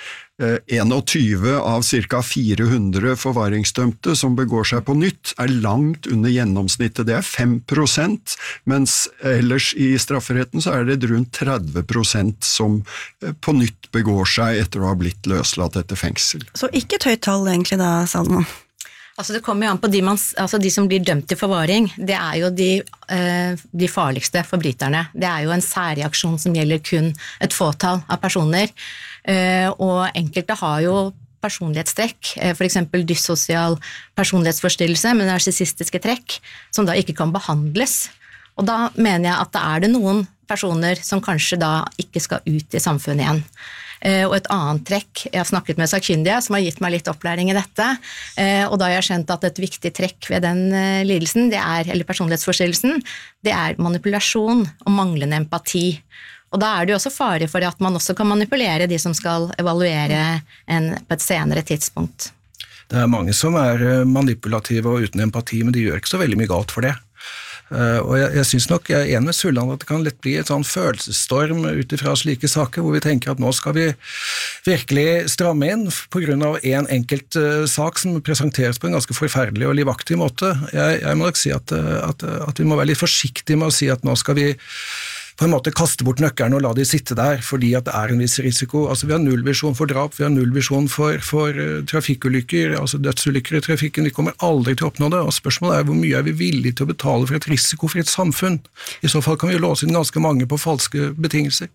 tjueen av ca. fire hundre forvaringsdømte som begår seg på nytt er langt under gjennomsnittet, det er fem prosent, mens ellers i strafferetten så er det rundt tretti prosent som på nytt begår seg etter å ha blitt løslatt etter fengsel. Så ikke et høyt tall egentlig da, Salomon? Altså det kommer jo an på de, man, altså de som blir dømt til forvaring, det er jo de, eh, de farligste forbryterne. Det er jo en særreaksjon som gjelder kun et fåtall av personer, eh, og enkelte har jo personlighetstrekk, eh, for eksempel dyssosial personlighetsforstyrrelse med narsissistiske trekk, som da ikke kan behandles. Og da mener jeg at det er det noen personer som kanskje da ikke skal ut i samfunnet igjen. Og et annet trekk, jeg har snakket med sakkyndige som har gitt meg litt opplæring i dette, og da har jeg skjønt at et viktig trekk ved den lidelsen, det er, eller personlighetsforstyrrelsen, det er manipulasjon og manglende empati. Og da er det jo også fare for at man også kan manipulere de som skal evaluere en, på et senere tidspunkt. Det er mange som er manipulative og uten empati, men de gjør ikke så veldig mye galt for det. Uh, og jeg, jeg synes nok, jeg er enig med Sulland at det kan lett bli et sånn følelsesstorm utifra slike saker, hvor vi tenker at nå skal vi virkelig stramme inn på grunn av en enkelt uh, sak som presenteres på en ganske forferdelig og livaktig måte. Jeg, jeg må nok si at, at, at vi må være litt forsiktige med å si at nå skal vi på en måte kaste bort nøkkerne og la de sitte der, fordi at det er en viss risiko. Altså vi har nullvisjon for drap, vi har nullvisjon for, for uh, trafikkulykker, altså dødsulykker i trafikken, vi kommer aldri til å oppnå det, og spørsmålet er hvor mye er vi villige til å betale for et risikofritt samfunn. I så fall kan vi låse inn ganske mange på falske betingelser.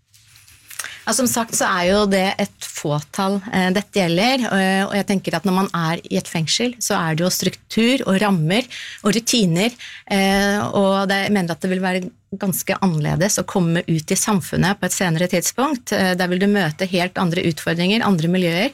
Ja, som sagt så er jo det et fåtall eh, dette gjelder, og, og jeg tenker at når man er i et fengsel, så er det jo struktur og rammer og rutiner, eh, og det, jeg mener at det vil være ganske annerledes å komme ut i samfunnet på et senere tidspunkt. Eh, der vil du møte helt andre utfordringer, andre miljøer,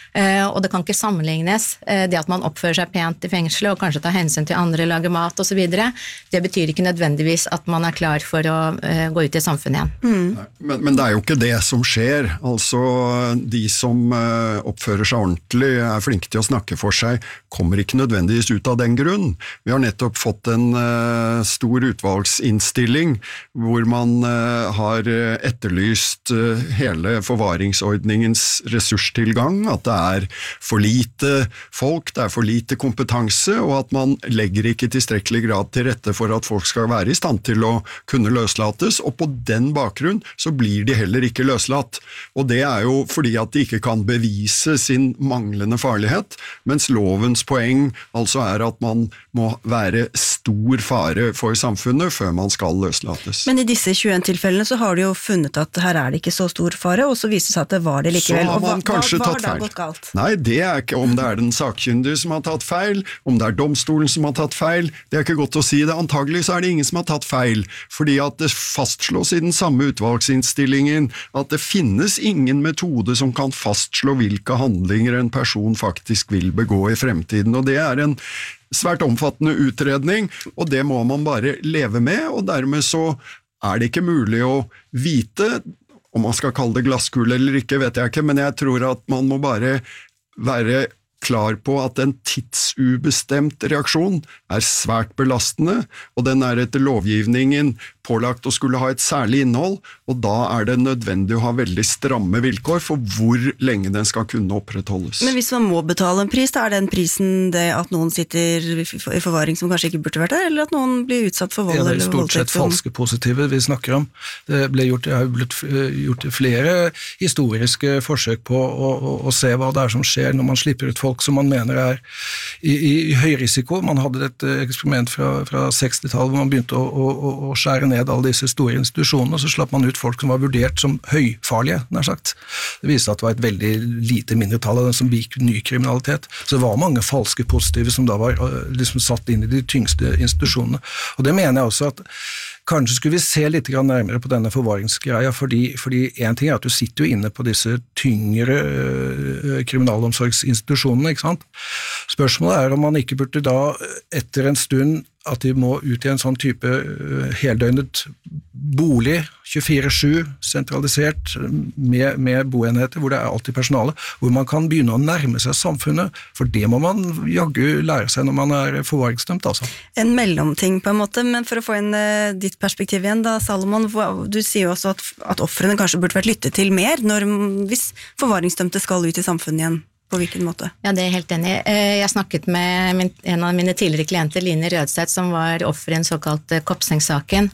og det kan ikke sammenlignes. Det at man oppfører seg pent i fengselet og kanskje tar hensyn til andre, lager mat og så videre, det betyr ikke nødvendigvis at man er klar for å gå ut i samfunnet igjen. Mm. Men, men det er jo ikke det som skjer. Altså, de som oppfører seg ordentlig, er flinke til å snakke for seg, kommer ikke nødvendigvis ut av den grunn. Vi har nettopp fått en uh, stor utvalgsinnstilling hvor man uh, har etterlyst uh, hele forvaringsordningens ressurstilgang, at det er for lite folk, det er for lite kompetanse, og at man legger ikke i tilstrekkelig grad til rette for at folk skal være i stand til å kunne løslates, og på den bakgrunn så blir de heller ikke løslatt. Og det er jo fordi at de ikke kan bevise sin manglende farlighet, mens lovens poeng altså er at man må være stor fare for samfunnet før man skal løslates. Men i disse tjueen tilfellene så har du jo funnet at her er det ikke så stor fare, og så viser det seg at det var det likevel. Så har man og hva, kanskje hva, hva tatt feil. Har da gått galt? Nei, det er ikke om det er den sakkyndige som har tatt feil, om det er domstolen som har tatt feil, det er ikke godt å si det. Antagelig så er det ingen som har tatt feil, fordi at det fastslås i den samme utvalgsinnstillingen at det finnes ingen metode som kan fastslå hvilke handlinger en person faktisk vil begå i fremtiden, og det er en svært omfattende utredning, og det må man bare leve med, og dermed så er det ikke mulig å vite, om man skal kalle det glasskule eller ikke, vet jeg ikke, men jeg tror at man må bare være klar på at en tidsubestemt reaksjon er svært belastende, og den er etter lovgivningen pålagt å skulle ha et særlig innhold, og da er det nødvendig å ha veldig stramme vilkår for hvor lenge den skal kunne opprettholdes. Men hvis man må betale en pris, da er den prisen det at noen sitter i forvaring som kanskje ikke burde vært der, eller at noen blir utsatt for vold? Ja, det er eller stort sett falske positive vi snakker om. Det ble gjort, det har blitt gjort flere historiske forsøk på å, å, å se hva det er som skjer når man slipper ut folk som man mener er i, i, i høy risiko. Man hadde et eksperiment fra, fra sekstitallet hvor man begynte å, å, å skjære ned alle disse store institusjonene, og så slapp man ut folk som var vurdert som høyfarlige, nær sagt. Det viste at det var et veldig lite mindretall av den som begikk ny kriminalitet. Så det var mange falske positive som da var liksom satt inn i de tyngste institusjonene. Og det mener jeg også at kanskje skulle vi se litt nærmere på denne forvaringsgreia, fordi, fordi en ting er at du sitter jo inne på disse tyngre uh, kriminalomsorgsinstitusjonene, ikke sant? Spørsmålet er om man ikke burde da, etter en stund, at de må ut i en sånn type uh, heldøgnet bolig, tjuefire sju, sentralisert, med, med boenheter, hvor det er alltid personale, hvor man kan begynne å nærme seg samfunnet, for det må man jaggu lære seg når man er forvaringsdømt, altså. En mellomting på en måte, men for å få inn uh, ditt perspektiv igjen da, Salomon, du sier jo også at, at offrene kanskje burde vært lyttet til mer, når, hvis forvaringsdømte skal ut i samfunnet igjen. På hvilken måte? Ja, det er helt enig. Jeg snakket med min, en av mine tidligere klienter, Line Rødseth, som var offer i en såkalt Kopseng-saken,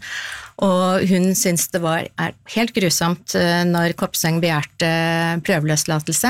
og hun syntes det var helt grusomt når Kopseng begjærte prøveløslatelse.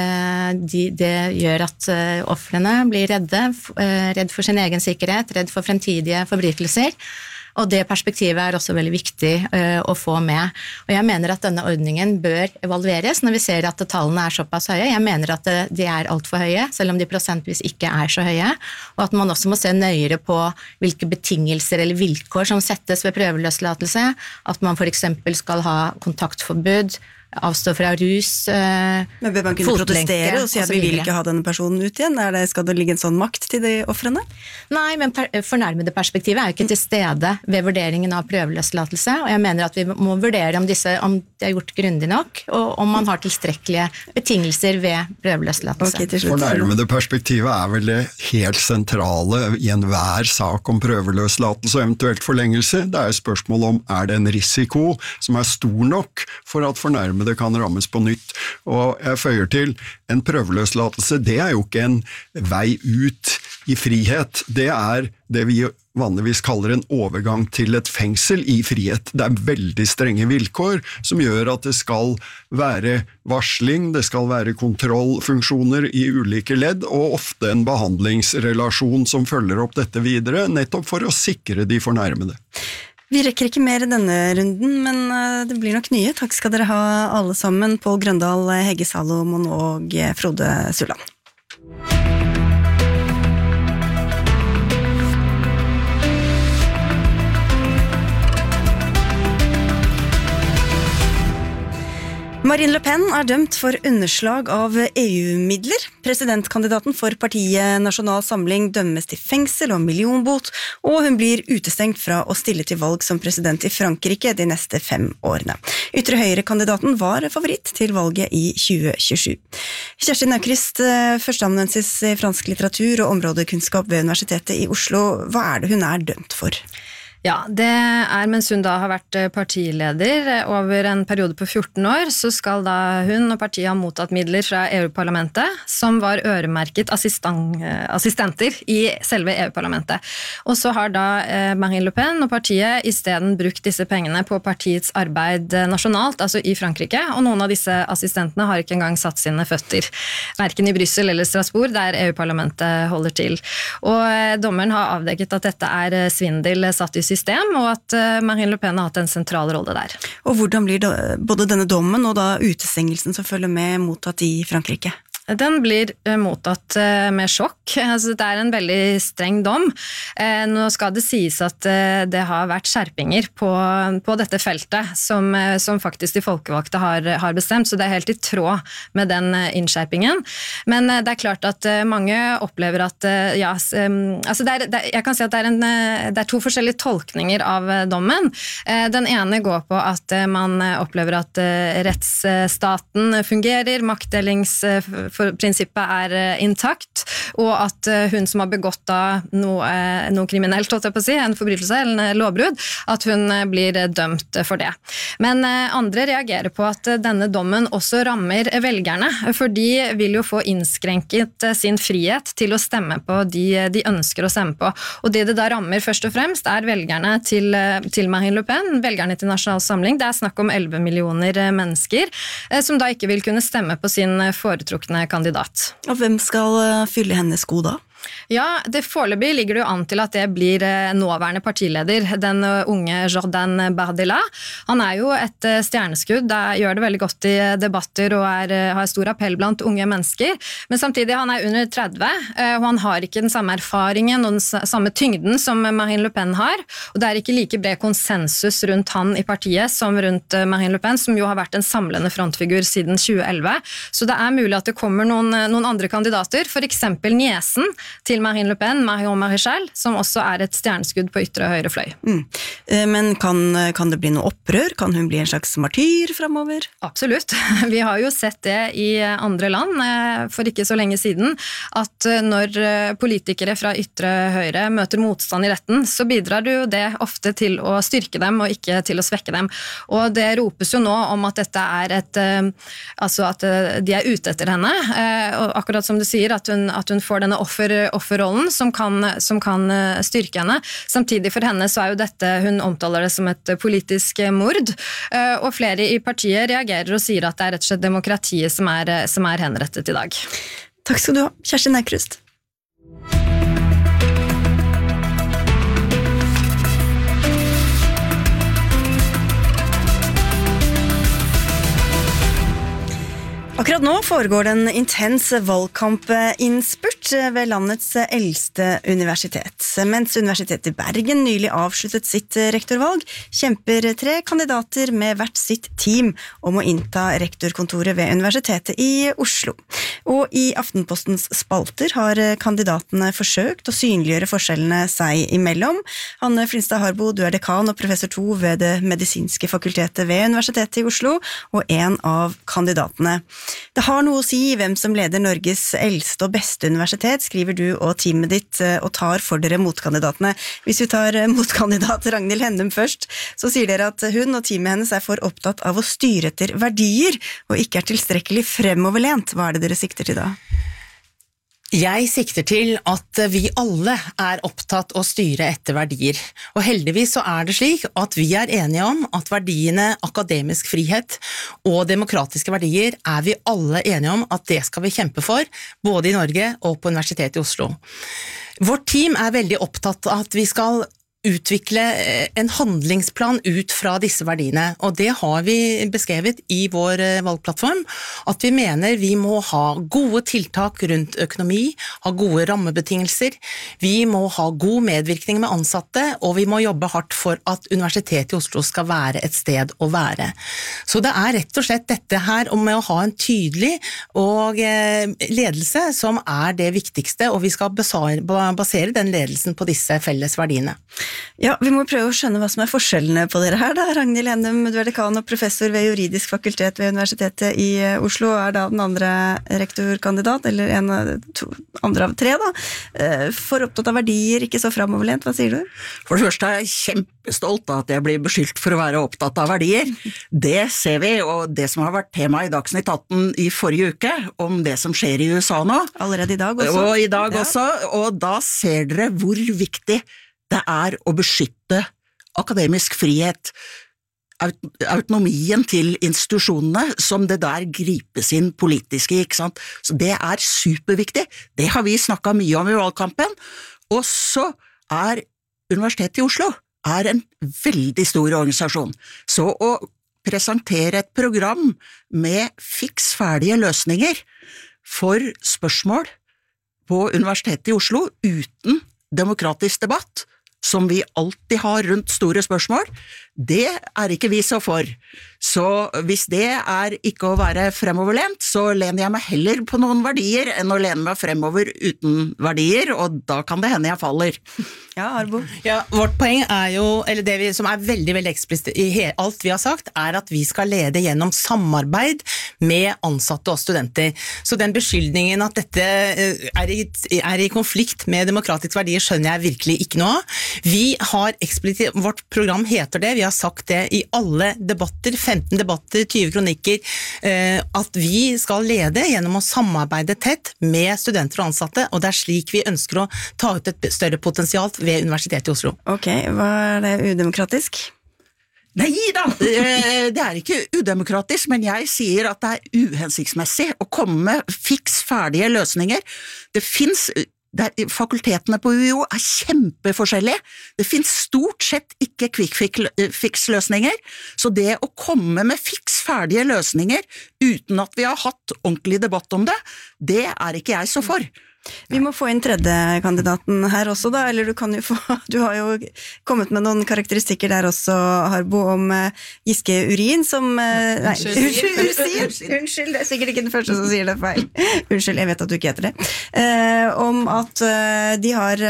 De, det gjør at ofrene blir redde, redd for sin egen sikkerhet, redd for fremtidige forbrytelser. Og det perspektivet er også veldig viktig uh, å få med. Og jeg mener at denne ordningen bør evalueres når vi ser at tallene er såpass høye. Jeg mener at det, de er alt for høye, selv om de prosentvis ikke er så høye. Og at man også må se nøyere på hvilke betingelser eller vilkår som settes ved prøveløslatelse. At man for eksempel skal ha kontaktforbud, avstå fra rus, eh, Men bør man kunne protestere og si at vi vil ikke ha denne personen ut igjen? Er det, skal det ligge en sånn makt til de offrene? Nei, men per, fornærmede perspektivet er jo ikke til stede ved vurderingen av prøveløslatelse, og jeg mener at vi må vurdere om, disse, om det er gjort grundig nok, og om man har tilstrekkelige betingelser ved prøveløslatelse. Okay, fornærmede perspektivet er vel det helt sentrale i enhver sak om prøveløslatelse og eventuelt forlengelse. Det er spørsmål om er det en risiko som er stor nok for at fornærmede det kan rammes på nytt, og jeg føyer til, en prøveløslatelse, det er jo ikke en vei ut i frihet, det er det vi vanligvis kaller en overgang til et fengsel i frihet. Det er veldig strenge vilkår som gjør at det skal være varsling, det skal være kontrollfunksjoner i ulike ledd, og ofte en behandlingsrelasjon som følger opp dette videre, nettopp for å sikre de fornærmede. Vi rekker ikke mer i denne runden, men det blir nok nye. Takk skal dere ha alle sammen, Pål Grøndal, Hegge Salomon og Frode Sulland. Marine Le Pen er dømt for underslag av E U-midler. Presidentkandidaten for partiet Nasjonal Samling dømmes til fengsel og millionbot, og hun blir utestengt fra å stille til valg som president i Frankrike de neste fem årene. Ytre høyre-kandidaten var favoritt til valget i tjue tjuesju. Kjersti Naukrist, førsteamanuensis i fransk litteratur og områdekunnskap ved Universitetet i Oslo. Hva er det hun er dømt for? Ja, det er mens hun da har vært partileder over en periode på fjorten år, så skal da hun og partiet ha mottatt midler fra E U-parlamentet, som var øremerket assistenter i selve E U-parlamentet. Og så har da Marine Le Pen og partiet i stedet brukt disse pengene på partiets arbeid nasjonalt, altså i Frankrike, og noen av disse assistentene har ikke engang satt sine føtter, hverken i Bryssel eller Strasbourg, der E U-parlamentet holder til. Og dommeren har avdekket at dette er svindel satt i system, system, og at Marine Le Pen har hatt en sentral rolle der. Og hvordan blir da, både denne dommen og da utestengelsen som følger med mottatt i Frankrike? Den blir mottatt med sjokk. Altså, det er en veldig streng dom. Nå skal det sies at det har vært skjerpinger på, på dette feltet, som, som faktisk de folkevalgte har, har bestemt, så det er helt i tråd med den innskjerpingen. Men det er klart at mange opplever at, ja, altså det er, det, jeg kan si at det er, en, det er to forskjellige tolkninger av dommen. Den ene går på at man opplever at rettsstaten fungerer, maktdelings for prinsippet er intakt, og at hun som har begått da noe, noe kriminelt, holdt jeg på å si, en forbrytelse eller en lovbrudd, at hun blir dømt for det. Men andre reagerer på at denne dommen også rammer velgerne, for de vil jo få innskrenket sin frihet til å stemme på de de ønsker å stemme på. Og det det da rammer først og fremst er velgerne til, til Marine Le Pen, velgerne til Nasjonal Samling. Det er snakk om elleve millioner mennesker som da ikke vil kunne stemme på sin foretrukne kandidat. Og hvem skal fylle hennes sko da? Ja, det foreløpig ligger det jo an til at det blir nåværende partileder, den unge Jordan Bardella. Han er jo et stjerneskudd, det gjør det veldig godt i debatter og er, har stor appell blant unge mennesker, men samtidig han er under tretti, og han har ikke den samme erfaringen og den samme tyngden som Marine Le Pen har, og det er ikke like bred konsensus rundt han i partiet som rundt Marine Le Pen, som jo har vært en samlende frontfigur siden tjue elleve, så det er mulig at det kommer noen, noen andre kandidater, for eksempel niesen til Marine Le Pen, Marion Maréchal, som også er et stjerneskudd på ytre høyre fløy. Mm. Men kan, kan det bli noe opprør? Kan hun bli en slags martyr fremover? Absolutt. Vi har jo sett det i andre land for ikke så lenge siden, at når politikere fra ytre høyre møter motstand i retten, så bidrar det jo det ofte til å styrke dem og ikke til å svekke dem. Og det ropes jo nå om at dette er et, altså at de er ute etter henne, og akkurat som du sier, at hun, at hun får denne offer offerrollen som kan, som kan styrke henne. Samtidig for henne så er jo dette, hun omtaler det som et politisk mord, og flere i partiet reagerer og sier at det er rett og slett demokratiet som er, som er henrettet i dag. Takk skal du ha, Kjersti Naukrist. Akkurat nå foregår den intens valgkampinnspurt ved landets eldste universitet. Mens Universitetet i Bergen nylig avsluttet sitt rektorvalg, kjemper tre kandidater med hvert sitt team om å innta rektorkontoret ved Universitetet i Oslo. Og i Aftenpostens spalter har kandidatene forsøkt å synliggjøre forskjellene seg imellom. Hanne Flinstad Harbo, du er dekan og professor to ved det medisinske fakultetet ved Universitetet i Oslo, og en av kandidatene. Det har noe å si hvem som leder Norges eldste og beste universitet, skriver du og teamet ditt, og tar for dere motkandidatene. Hvis vi tar motkandidat Ragnhild Hennum først, så sier dere at hun og teamet hennes er for opptatt av å styre etter verdier, og ikke er tilstrekkelig fremoverlent. Hva er det dere sikter til da? Jeg sikter til at vi alle er opptatt å styre etter verdier, og heldigvis så er det slik at vi er enige om at verdiene akademisk frihet og demokratiske verdier er vi alle enige om at det skal vi kjempe for, både i Norge og på Universitetet i Oslo. Vårt team er veldig opptatt av at vi skal utvikle en handlingsplan ut fra disse verdiene, og det har vi beskrevet i vår valgplattform, at vi mener vi må ha gode tiltak rundt økonomi, ha gode rammebetingelser, vi må ha god medvirkning med ansatte, og vi må jobbe hardt for at Universitetet i Oslo skal være et sted å være. Så det er rett og slett dette her om å ha en tydelig og ledelse som er det viktigste, og vi skal basere den ledelsen på disse felles verdiene. Ja, vi må prøve å skjønne hva som er forskjellene på dere her da. Ragnhild Hennum, du er dekan og professor ved juridisk fakultet ved Universitetet i Oslo, er da den andre rektorkandidat, eller en av to, andre av tre da. For opptatt av verdier, ikke så fremoverlent, hva sier du? For det første er jeg kjempestolt av at jeg blir beskyldt for å være opptatt av verdier. Det ser vi, og det som har vært tema i Dagsnytt atten i forrige uke, om det som skjer i U S A nå. Allerede i dag også. Og i dag ja. også, og da ser dere hvor viktig det er å beskytte akademisk frihet, autonomien til institusjonene som det der gripes inn politisk i, ikke sant? Så det er superviktig. Det har vi snakket mye om i valgkampen, og så er Universitetet i Oslo er en veldig stor organisasjon. Så å presentere et program med fiks ferdige løsninger for spørsmål på Universitetet i Oslo uten demokratisk debatt, som vi alltid har rundt store spørsmål, det er ikke vi så for. Så hvis det er ikke å være fremoverlent, så lener jeg meg heller på noen verdier enn å lene meg fremover uten verdier, og da kan det hende jeg faller. Ja, Arbo. Ja, vårt poeng er jo, eller det vi, som er veldig, veldig eksplisitt i he, alt vi har sagt, er at vi skal lede gjennom samarbeid med ansatte og studenter. Så den beskyldningen at dette er i, er i konflikt med demokratiske verdier skjønner jeg virkelig ikke noe av. Vi har eksplisitt, vårt program heter det, vi har sagt det i alle debatter, femten debatter, tyve kronikker, at vi skal lede gjennom å samarbeide tett med studenter og ansatte, og det er slik vi ønsker å ta ut et større potensial ved Universitetet i Oslo. Ok, hva er det udemokratisk? Nei da, det er ikke udemokratisk, men jeg sier at det er uhensiktsmessig å komme med fiks ferdige løsninger. Det finnes Der, fakultetene på U I O er kjempeforskjellige. Det finnes stort sett ikke quick-fix-løsninger, så det å komme med fiks-ferdige løsninger uten at vi har hatt ordentlig debatt om det, det er ikke jeg så for. Vi må få inn tredje kandidaten her også da, eller du kan jo få, du har jo kommet med noen karakteristikker der også, Harbo, om uh, Giske Urin, som, uh, nei, unnskyld, Ursin, unnskyld, det er sikkert ikke den første som sier det feil, unnskyld, jeg vet at du ikke heter det, uh, om at uh, de har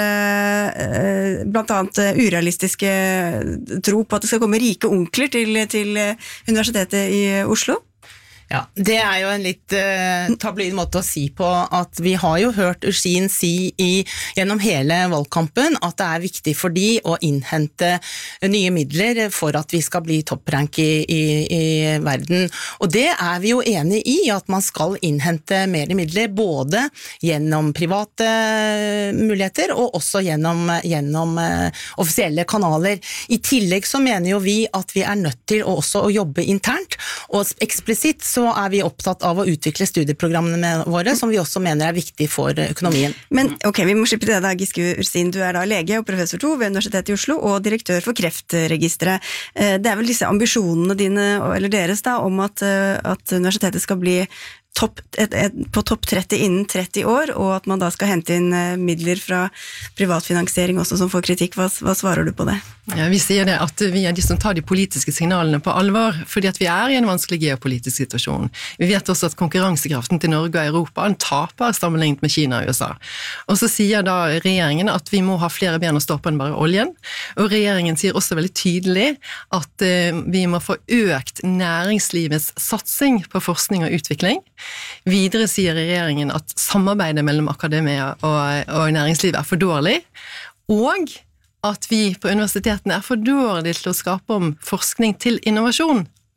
uh, blant annet uh, urealistiske tro på at det skal komme rike onkler til, til uh, Universitetet i Oslo. Ja, det er jo en litt uh, tabloid måte å si på at vi har jo hørt Ursin si i, gjennom hele valgkampen at det er viktig for de å innhente nye midler for at vi skal bli topprank i, i, i verden. Og det er vi jo enige i, at man skal innhente mer midler både gjennom private muligheter og også gjennom, gjennom uh, offisielle kanaler. I tillegg så mener jo vi at vi er nødt til å også å jobbe internt, og eksplisitt så er vi opptatt av å utvikle studieprogrammene våre, som vi også mener er viktig for økonomien. Men ok, vi må slippe til deg da, Giske Ursin. Du er da lege og professor to ved Universitetet i Oslo og direktør for Kreftregisteret. Det er vel disse ambisjonene dine, eller deres da, om at, at universitetet skal bli Topp, et, et, på topp tretti innen tretti år, og at man da skal hente inn uh, midler fra privatfinansiering også som får kritikk. Hva, hva svarer du på det? Ja, vi sier det at vi er de som tar de politiske signalene på alvor, fordi at vi er i en vanskelig geopolitisk situasjon. Vi vet også at konkurransekraften til Norge og Europa en taper sammenlignet med Kina og U S A. Og så sier da regjeringen at vi må ha flere ben å stå på enn bare oljen, og regjeringen sier også veldig tydelig at uh, vi må få økt næringslivets satsing på forskning og utvikling. Videre sier regjeringen at samarbeidet mellom akademia og, og næringslivet er for dårlig, og at vi på universitetene er for dårlige til å skape om forskning til innovasjon.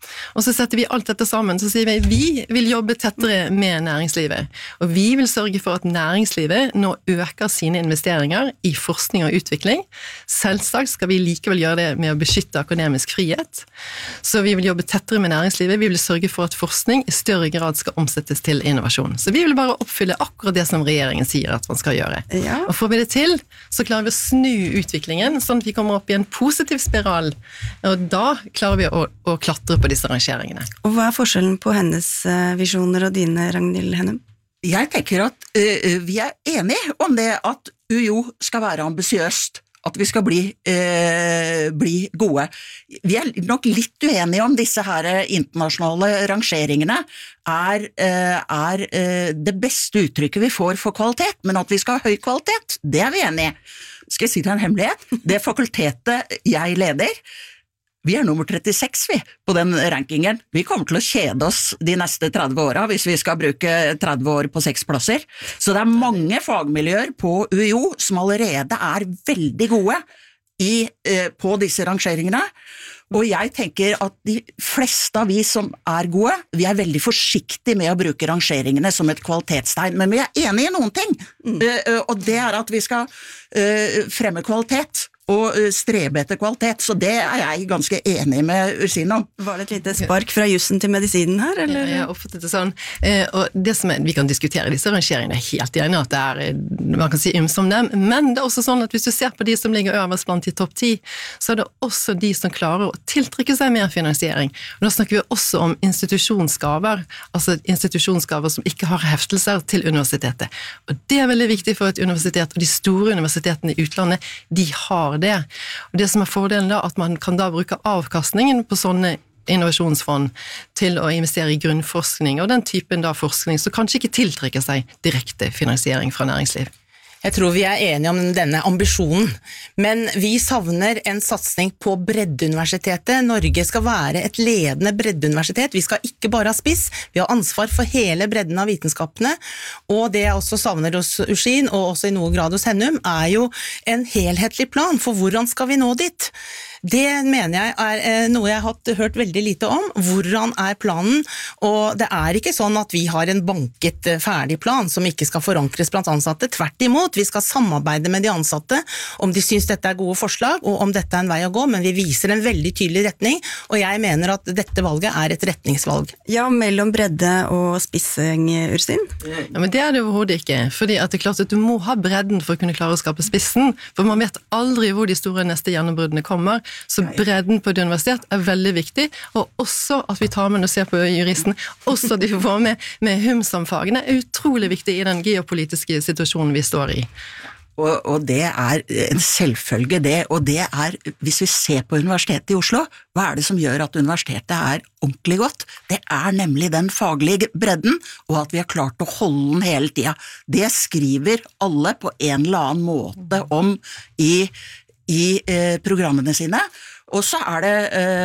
Og så setter vi alt dette sammen, så sier vi vi vil jobbe tettere med næringslivet. Og vi vil sørge for at næringslivet nå øker sine investeringer i forskning og utvikling. Selvsagt skal vi likevel gjøre det med å beskytte akademisk frihet. Så vi vil jobbe tettere med næringslivet. Vi vil sørge for at forskning i større grad skal omsettes til innovasjon. Så vi vil bare oppfylle akkurat det som regjeringen sier at man skal gjøre. Ja. Og får vi det til, så klarer vi å snu utviklingen, sånn at vi kommer opp i en positiv spiral. Og da klarer vi å, å klatre på disse rangeringene. Og hva er forskjellen på hennes visjoner og dine, Ragnhild Hennum? Jeg tenker at uh, vi er enige om det at U I O skal være ambisiøst, at vi skal bli, uh, bli gode. Vi er nok litt uenige om disse her internasjonale rangeringene er, uh, er uh, det beste uttrykket vi får for kvalitet, men at vi skal ha høy kvalitet, det er vi enige. Skal jeg si deg en hemmelighet? Det fakultetet jeg leder, vi er nummer trettiseks vi, på den rankingen. Vi kommer til å kjede oss de neste tretti åra hvis vi skal bruke tretti år på seks plasser. Så det er mange fagmiljøer på U I O som allerede er veldig gode i, eh, på disse rangeringene. Og jeg tenker at de fleste av vi som er gode, vi er veldig forsiktige med å bruke rangeringene som et kvalitetstegn, men vi er enige i noen ting, mm. uh, og det er at vi skal uh, fremme kvalitet og strebe etter kvalitet, så det er jeg ganske enig med Ursina om. Var det et lite spark fra jussen til medisinen her, eller? Ja, jeg har oppfattet det sånn, eh, og det som er, vi kan diskutere disse rangeringene, er helt enig at det er, man kan si ymse om dem, men det er også sånn at hvis du ser på de som ligger øverst blant i topp ti, så er det også de som klarer å tiltrekke seg mer finansiering. Og da snakker vi også om institusjonsgaver, altså institusjonsgaver som ikke har heftelser til universitetet. Og det er veldig viktig for et universitet, og de store universitetene i utlandet, de har det. Og det som er fordelen da, at man kan da bruke avkastningen på sånne innovasjonsfond til å investere i grunnforskning og den typen da forskning som kanskje ikke tiltrekker seg direkte finansiering fra næringsliv. Jeg tror vi er enige om denne ambisjonen, men vi savner en satsning på breddeuniversitetet. Norge skal være et ledende breddeuniversitet. Vi skal ikke bare ha spiss, vi har ansvar for hele bredden av vitenskapene, og det jeg også savner hos Ursin, og også i noen grad hos Hennum, er jo en helhetlig plan for hvordan skal vi nå dit. Det mener jeg er noe jeg har hørt veldig lite om. Hvordan er planen? Og det er ikke sånn at vi har en banket ferdig plan som ikke skal forankres blant ansatte. Tvert imot, vi skal samarbeide med de ansatte om de synes dette er gode forslag, og om dette er en vei å gå, men vi viser en veldig tydelig retning, og jeg mener at dette valget er et retningsvalg. Ja, mellom bredde og spissing, Ursin? Ja, men det er det overhodet ikke, fordi at det er klart at du må ha bredden for å kunne klare å skape spissen, for man vet aldri hvor de store neste gjennombruddene kommer. Så bredden på et universitet er veldig viktig, og også at vi tar med og ser på juristen, også at de får med, med humsamfagene er utrolig viktig i den geopolitiske situasjonen vi står i. Og, og det er en selvfølge det, og det er, hvis vi ser på Universitetet i Oslo, hva er det som gjør at universitetet er ordentlig godt? Det er nemlig den faglige bredden, og at vi har klart å holde den hele tiden. Det skriver alle på en eller annen måte om i i eh, programmene sine, og så er det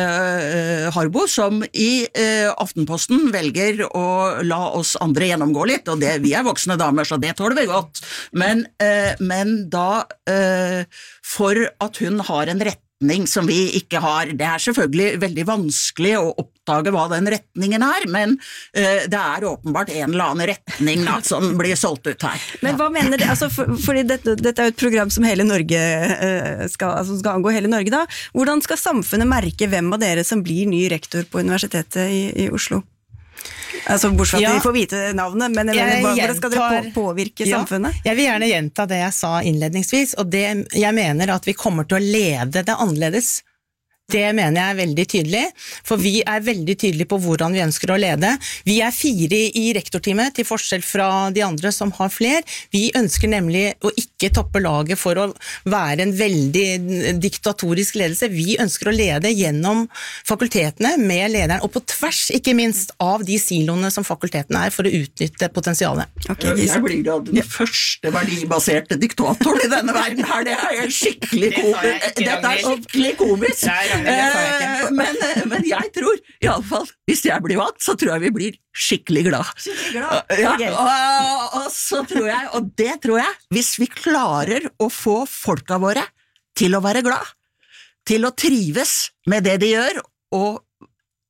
eh, Harbo som i eh, Aftenposten velger å la oss andre gjennomgå litt, og det, vi er voksne damer, så det tåler vi godt, men, eh, men da eh, for at hun har en retning som vi ikke har, det er selvfølgelig veldig vanskelig å oppdage hva den retningen er, men uh, det er åpenbart en eller annen retning da, som blir solgt ut her. Men hva mener det, altså, for, fordi dette, dette er jo et program som hele Norge uh, skal, altså skal angå hele Norge da, hvordan skal samfunnet merke hvem av dere som blir ny rektor på Universitetet i, i Oslo? Altså bortsett fra at ja. De får vite navnet, men jeg, jeg, hvordan skal dere på, påvirke ja. Samfunnet? Jeg vil gjerne gjenta det jeg sa innledningsvis, og det, jeg mener at vi kommer til å lede det annerledes. Det mener jeg er veldig tydelig, for vi er veldig tydelige på hvordan vi ønsker å lede. Vi er fire i rektorteamet, til forskjell fra de andre som har fler. Vi ønsker nemlig å ikke toppe laget for å være en veldig diktatorisk ledelse. Vi ønsker å lede gjennom fakultetene med lederen, og på tvers, ikke minst, av de siloene som fakultetene er, for å utnytte potensialet. Okay, jeg blir da den første verdibaserte diktatoren i denne verden her. Det er skikkelig, ko Dette er skikkelig komisk. Eh, men, men jeg tror, i alle fall, hvis jeg blir valgt, så tror jeg vi blir skikkelig glad. Skikkelig glad. Ja, og, og så tror jeg, og det tror jeg, hvis vi klarer å få folka våre til å være glad, til å trives med det de gjør, og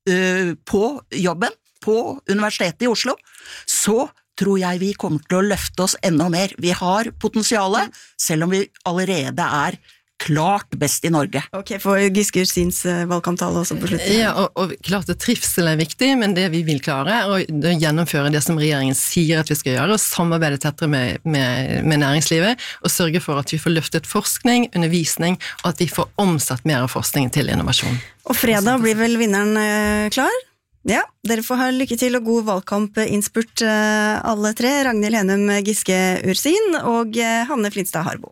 uh, på jobben på Universitetet i Oslo, så tror jeg vi kommer til å løfte oss enda mer. Vi har potensialet, selv om vi allerede er klart best i Norge. Ok, for Giske Ursins valgkamptale også på slutten. Ja, og, og klart at trivsel er viktig, men det vi vil klare er å gjennomføre det som regjeringen sier at vi skal gjøre, og samarbeide tettere med, med, med næringslivet, og sørge for at vi får løftet forskning, undervisning, og at vi får omsatt mer av forskningen til innovasjon. Og fredag blir vel vinneren eh, klar? Ja, dere får ha lykke til og god valgkampinnspurt eh, alle tre. Ragnhild Henum Giske Ursin og eh, Hanne Flinstad Harbo.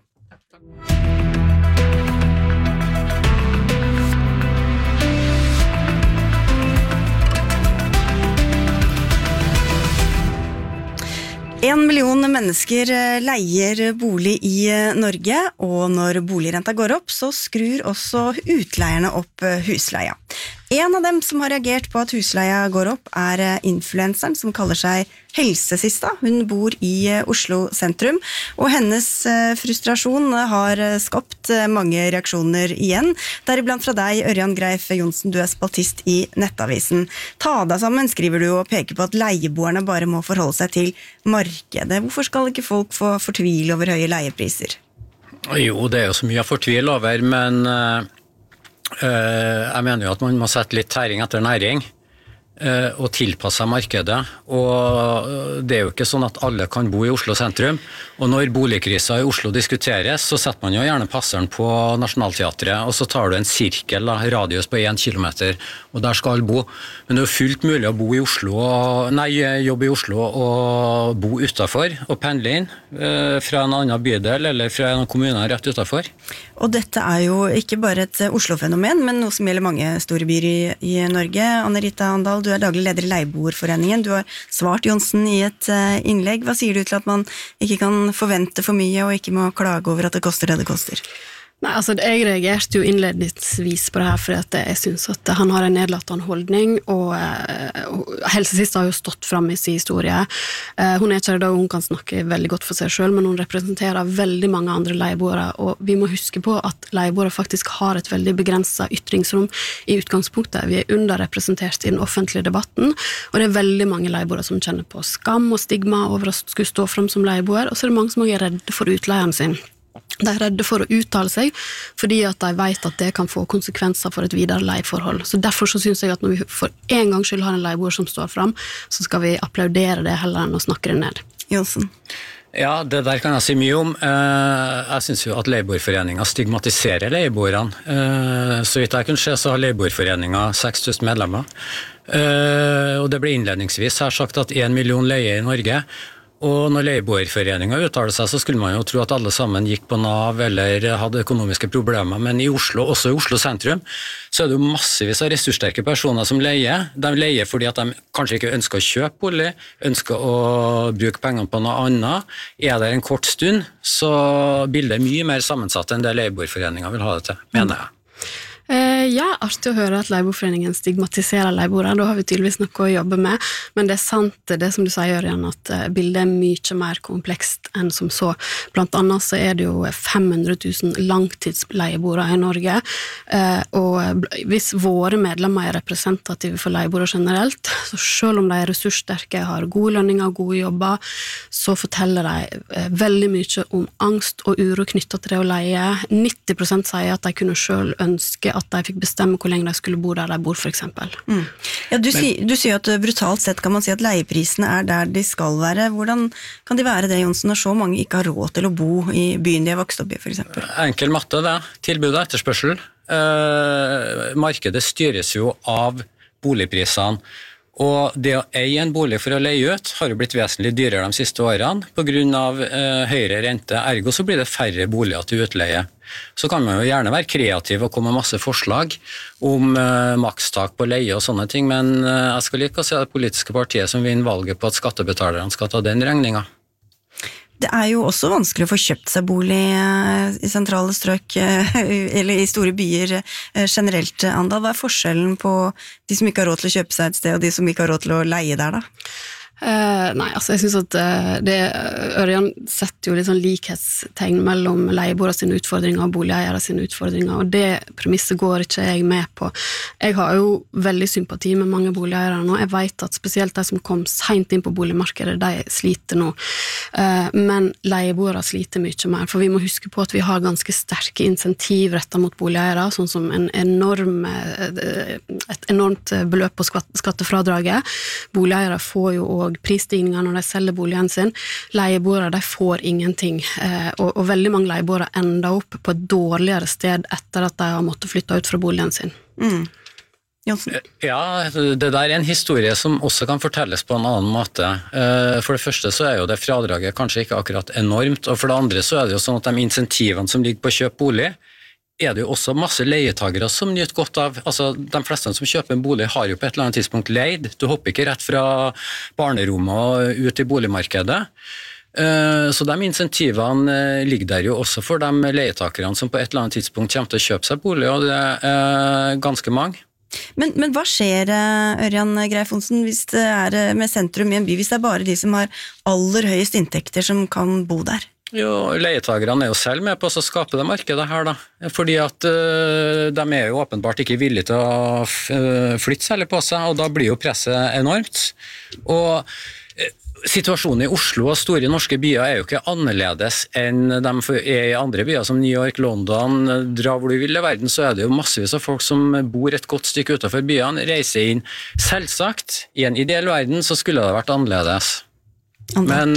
En million mennesker leier bolig i Norge, og når boligrenta går opp, så skrur også utleierne opp husleia. En av dem som har reagert på at husleia går opp, er influenseren som kaller seg Helsesista. Hun bor i Oslo sentrum, og hennes frustrasjon har skapt mange reaksjoner igjen. Deriblant fra deg, Ørjan Greif Johnsen, du er spaltist i Nettavisen. Ta deg sammen, skriver du, og peker på at leieboerne bare må forholde seg til markedet. Hvorfor skal ikke folk få fortvile over høye leiepriser? Jo, det er jo så mye å fortvile over, men jeg mener jo at man må sette litt tæring etter næring og tilpasse markedet, og det er jo ikke sånn at alle kan bo i Oslo sentrum, og når boligkrisen i Oslo diskuteres, så setter man jo gjerne passeren på Nationaltheatret, og så tar du en sirkel, da, radius på en kilometer, og der skal alle bo. Men det er jo fullt mulig å bo i Oslo, og, nei, jobbe i Oslo og bo utenfor, og pendle inn fra en annen bydel, eller fra en kommune rett utenfor. Og dette er jo ikke bare et Oslo-fenomen, men noe som gjelder mange store byer i, i Norge. Anne-Rita Andal, du er daglig leder i Leieboerforeningen. Du har svart Johnsen i et innlegg. Hva sier du til at man ikke kan forvente for mye og ikke må klage over at det koster det det koster? Nei, altså jeg reagerte jo innledningsvis på det her, fordi at jeg synes at han har en nedlatende holdning, og, og Helsesista har jo stått frem i sin historie. Hun er ikke det da hun kan snakke veldig godt for seg selv, men hun representerer veldig mange andre leieboere, og vi må huske på at leieboere faktisk har et veldig begrenset ytringsrom i utgangspunktet. Vi er underrepresentert i den offentlige debatten, og det er veldig mange leieboere som kjenner på skam og stigma over å skulle stå frem som leieboer, og så er det mange som er redde for utleieren sin. De er redde for å uttale seg, fordi at de vet at det kan få konsekvenser for et videre leieforhold. Så derfor så synes jeg at når vi for en gang skyld har en leieboer som står frem, så skal vi applaudere det heller enn å snakke det ned. Johnsen? Ja, det der kan jeg si mye om. Jeg synes jo at Leieboerforeningen stigmatiserer leieboerne. Så vidt jeg kunne se, så har Leieboerforeningen seks tusen medlemmer. Og det ble innledningsvis her sagt at en million leier i Norge. Og når Leieboerforeningen uttaler seg, så skulle man jo tro at alle sammen gikk på Nav eller hadde økonomiske problemer, men i Oslo, også i Oslo sentrum, så er det jo massevis av ressurssterke personer som leier. De leier fordi at de kanskje ikke ønsker å kjøpe bolig, ønsker å bruke pengene på noe annet. Er det en kort stund, så bildet er mye mer sammensatt enn det Leieboerforeningen vil ha det til, mener jeg. Ja, artig å høre at Leieboerforeningen stigmatiserer leieboere, da har vi tydeligvis noe å jobbe med, men det er sant det som du sier, Ørjan, at bildet er mye mer komplekst enn som så. Blant annet så er det jo fem hundre tusen langtidsleieboere i Norge, og hvis våre medlemmer er representative for leieboere generelt, så selv om de er ressurssterke, har gode lønninger og gode jobber, så forteller de veldig mye om angst og uro knyttet til det å leie. nitti prosent sier at de kunne selv ønske at de fikk bestemme hvor lenge de skulle bo der de bor, for eksempel. Mm. Ja, du, si, du sier at brutalt sett kan man si at leieprisene er der de skal være. Hvordan kan de være det, Johnsen, når så mange ikke har råd til å bo i byen de har vokst opp i, for eksempel? Enkel matte, det. Tilbud og etterspørsel. Eh, markedet styres jo av boligprisene. Og det å eie en bolig for å leie ut har jo blitt vesentlig dyrere de siste årene på grunn av eh, høyere rente. Ergo så blir det færre boliger til utleie. Så kan man jo gjerne være kreativ og komme med masse forslag om eh, makstak på leie og sånne ting, men eh, jeg skal like å se det politiske partiet som vinner valget på at skattebetalerne skal ta den regningen. Det er jo også vanskelig å få kjøpt seg bolig i sentrale strøk, eller i store byer generelt, Andal. Hva er forskjellen på de som ikke har råd til å kjøpe seg et sted, og de som ikke har råd til å leie der, da? Uh, nei, altså jeg synes at uh, det, Ørjan setter jo litt sånn likhetstegn mellom leieboere sine utfordringer og boligeiere sine utfordringer, og det premisset går ikke jeg med på. Jeg har jo veldig sympati med mange boligeiere nå, jeg vet at spesielt de som kom sent inn på boligmarkedet, de sliter nå, uh, men leieboere sliter mye mer, for vi må huske på at vi har ganske sterke insentiv rettet mot boligeiere, sånn som en enorm, et enormt beløp på skattefradraget. Boligeiere får jo også prisstigninger når de selger boligen sin. Leieboere, de får ingenting, og, og veldig mange leieboere ender opp på et dårligere sted etter at de har måttet flytte ut fra boligen sin. Mm. Jonsen? Ja, det der er en historie som også kan fortelles på en annen måte. For det første så er jo det fradraget kanskje ikke akkurat enormt, og for det andre så er det jo sånn at de insentivene som ligger på å kjøpe bolig, er det jo også masse leietagere som nyter godt av, altså de fleste som kjøper en bolig har jo på et eller annet tidspunkt leid, du hopper ikke rett fra barnerommet og ut i boligmarkedet, så de insentivene ligger der jo også for de leietakerne som på et eller annet tidspunkt kommer til å kjøpe seg bolig, og det er ganske mange. Men, men hva skjer, Ørjan Greifonsen, hvis det er med sentrum i en by, hvis det er bare de som har aller høyest inntekter som kan bo der? Jo, leietagerne er jo selv med på å skape det markedet her da, fordi at uh, de er jo åpenbart ikke villige til å flytte særlig på seg, og da blir jo presset enormt. Og uh, situasjonen i Oslo og store norske byer er jo ikke annerledes enn de er i andre byer som New York, London, dra hvor du vil i verden, så er det jo massevis av folk som bor et godt stykke utenfor byene, reiser inn. Selvsagt, i en ideell verden så skulle det vært annerledes. Men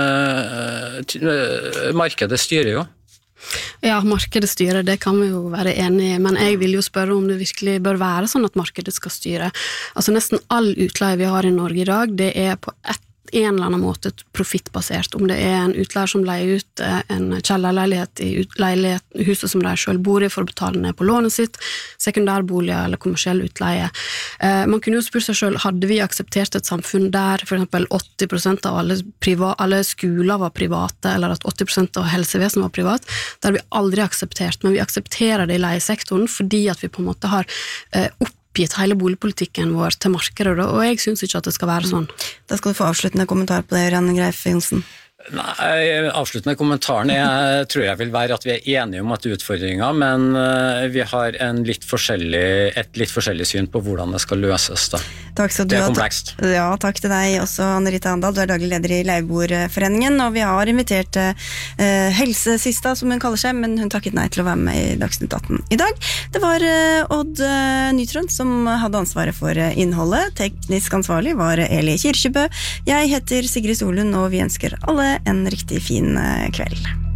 uh, markedet styrer jo. Ja, markedet styrer, det kan vi jo være enige i, men jeg vil jo spørre om det virkelig bør være sånn at markedet skal styre. Altså nesten all utleie vi har i Norge i dag, det er på ett en eller annen måte profittbasert, om det er en utleier som leier ut en kjellerleilighet i leilighet, huset som de selv bor i for å betale ned på lånet sitt, sekundærboliger eller kommersiell utleie. Eh, man kunne jo spørre seg selv, hadde vi akseptert et samfunn der for eksempel åtti prosent av alle, priva, alle skoler var private, eller at åtti prosent av helsevesenet var privat, det har vi aldri akseptert, men vi aksepterer det i leiesektoren fordi at vi på en måte har eh, opp gitt hele boligpolitikken vår til markedet, og jeg synes ikke at det skal være sånn. Da skal du få avsluttende kommentar på det, Ørjan Greifonsen. Nei, avsluttende kommentaren jeg tror jeg vil være at vi er enige om at det er utfordringer, men vi har en litt forskjellig, et litt forskjellig syn på hvordan det skal løses da. Takk skal du det er ha. komplekst. Ja, takk til deg også, Anne-Rita Andal. Du er daglig leder i Leieboerforeningen, og vi har invitert uh, Helsesista, som hun kaller seg, men hun takket nei til å være med i Dagsnytt atten i dag. Det var uh, Odd uh, Nytrønd som hadde ansvaret for uh, innholdet. Teknisk ansvarlig var Eli Kirkjebø. Jeg heter Sigrid Solund, og vi ønsker alle en riktig fin kveld.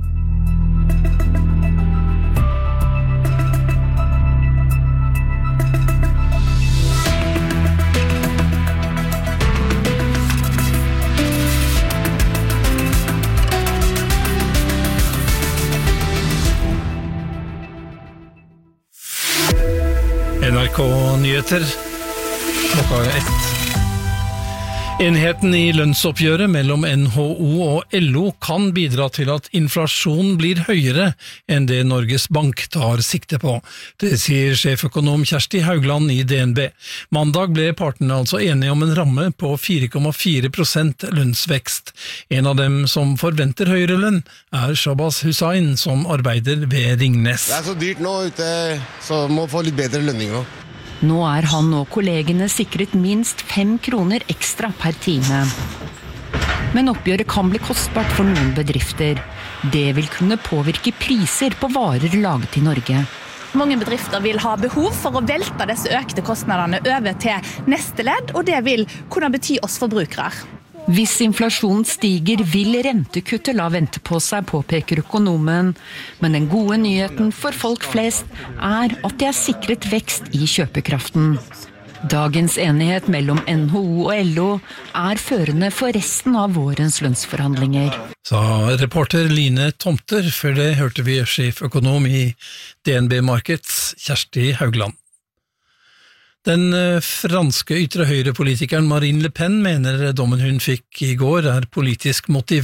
N R K Nyheter klokka ett. Enheten i lønnsoppgjøret mellom N H O og L O kan bidra til at inflasjonen blir høyere enn det Norges Bank tar sikte på. Det sier sjeføkonom Kjersti Haugland i D N B. Mandag ble partene altså enige om en ramme på fire komma fire prosent lønnsvekst. En av dem som forventer høyere lønn er Shabaz Hussain, som arbeider ved Ringnes. Det er så dyrt nå ute, så må få litt bedre lønning nå. Nå er han og kollegene sikret minst fem kroner ekstra per time. Men oppgjøret kan bli kostbart for noen bedrifter. Det vil kunne påvirke priser på varer laget i Norge. Mange bedrifter vil ha behov for å velte disse økte kostnadene over til neste ledd, og det vil kunne bety oss forbrukere. Hvis inflasjonen stiger, vil rentekuttet la vente på seg, påpeker økonomen. Men den gode nyheten for folk flest er at de er sikret vekst i kjøpekraften. Dagens enighet mellom N H O og L O er førende for resten av vårens lønnsforhandlinger. Sa reporter Line Tomter, før det hørte vi sjeføkonom i D N B Markets, Kjersti Haugland. Den franske ytre høyre-politikeren Marine Le Pen mener dommen hun fikk i går er politisk motivert.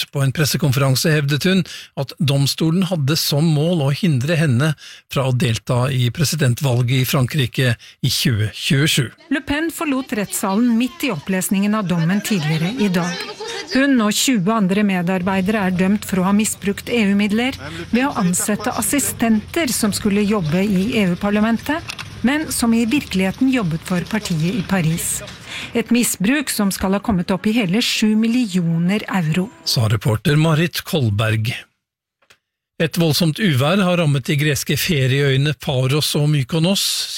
På en pressekonferanse hevdet hun at domstolen hadde som mål å hindre henne fra å delta i presidentvalget i Frankrike i tjue tjuesju. Le Pen forlot rettssalen midt i opplesningen av dommen tidligere i dag. Hun og tjue andre medarbeidere er dømt for å ha misbrukt E U-midler ved å ansette assistenter som skulle jobbe i E U-parlamentet, men som i virkeligheten jobbet for partiet i Paris. Et misbruk som skal ha kommet opp i hele sju millioner euro. Sa reporter Marit Kolberg. Et voldsomt uvær har rammet de greske ferieøyene Paros og Mykonos.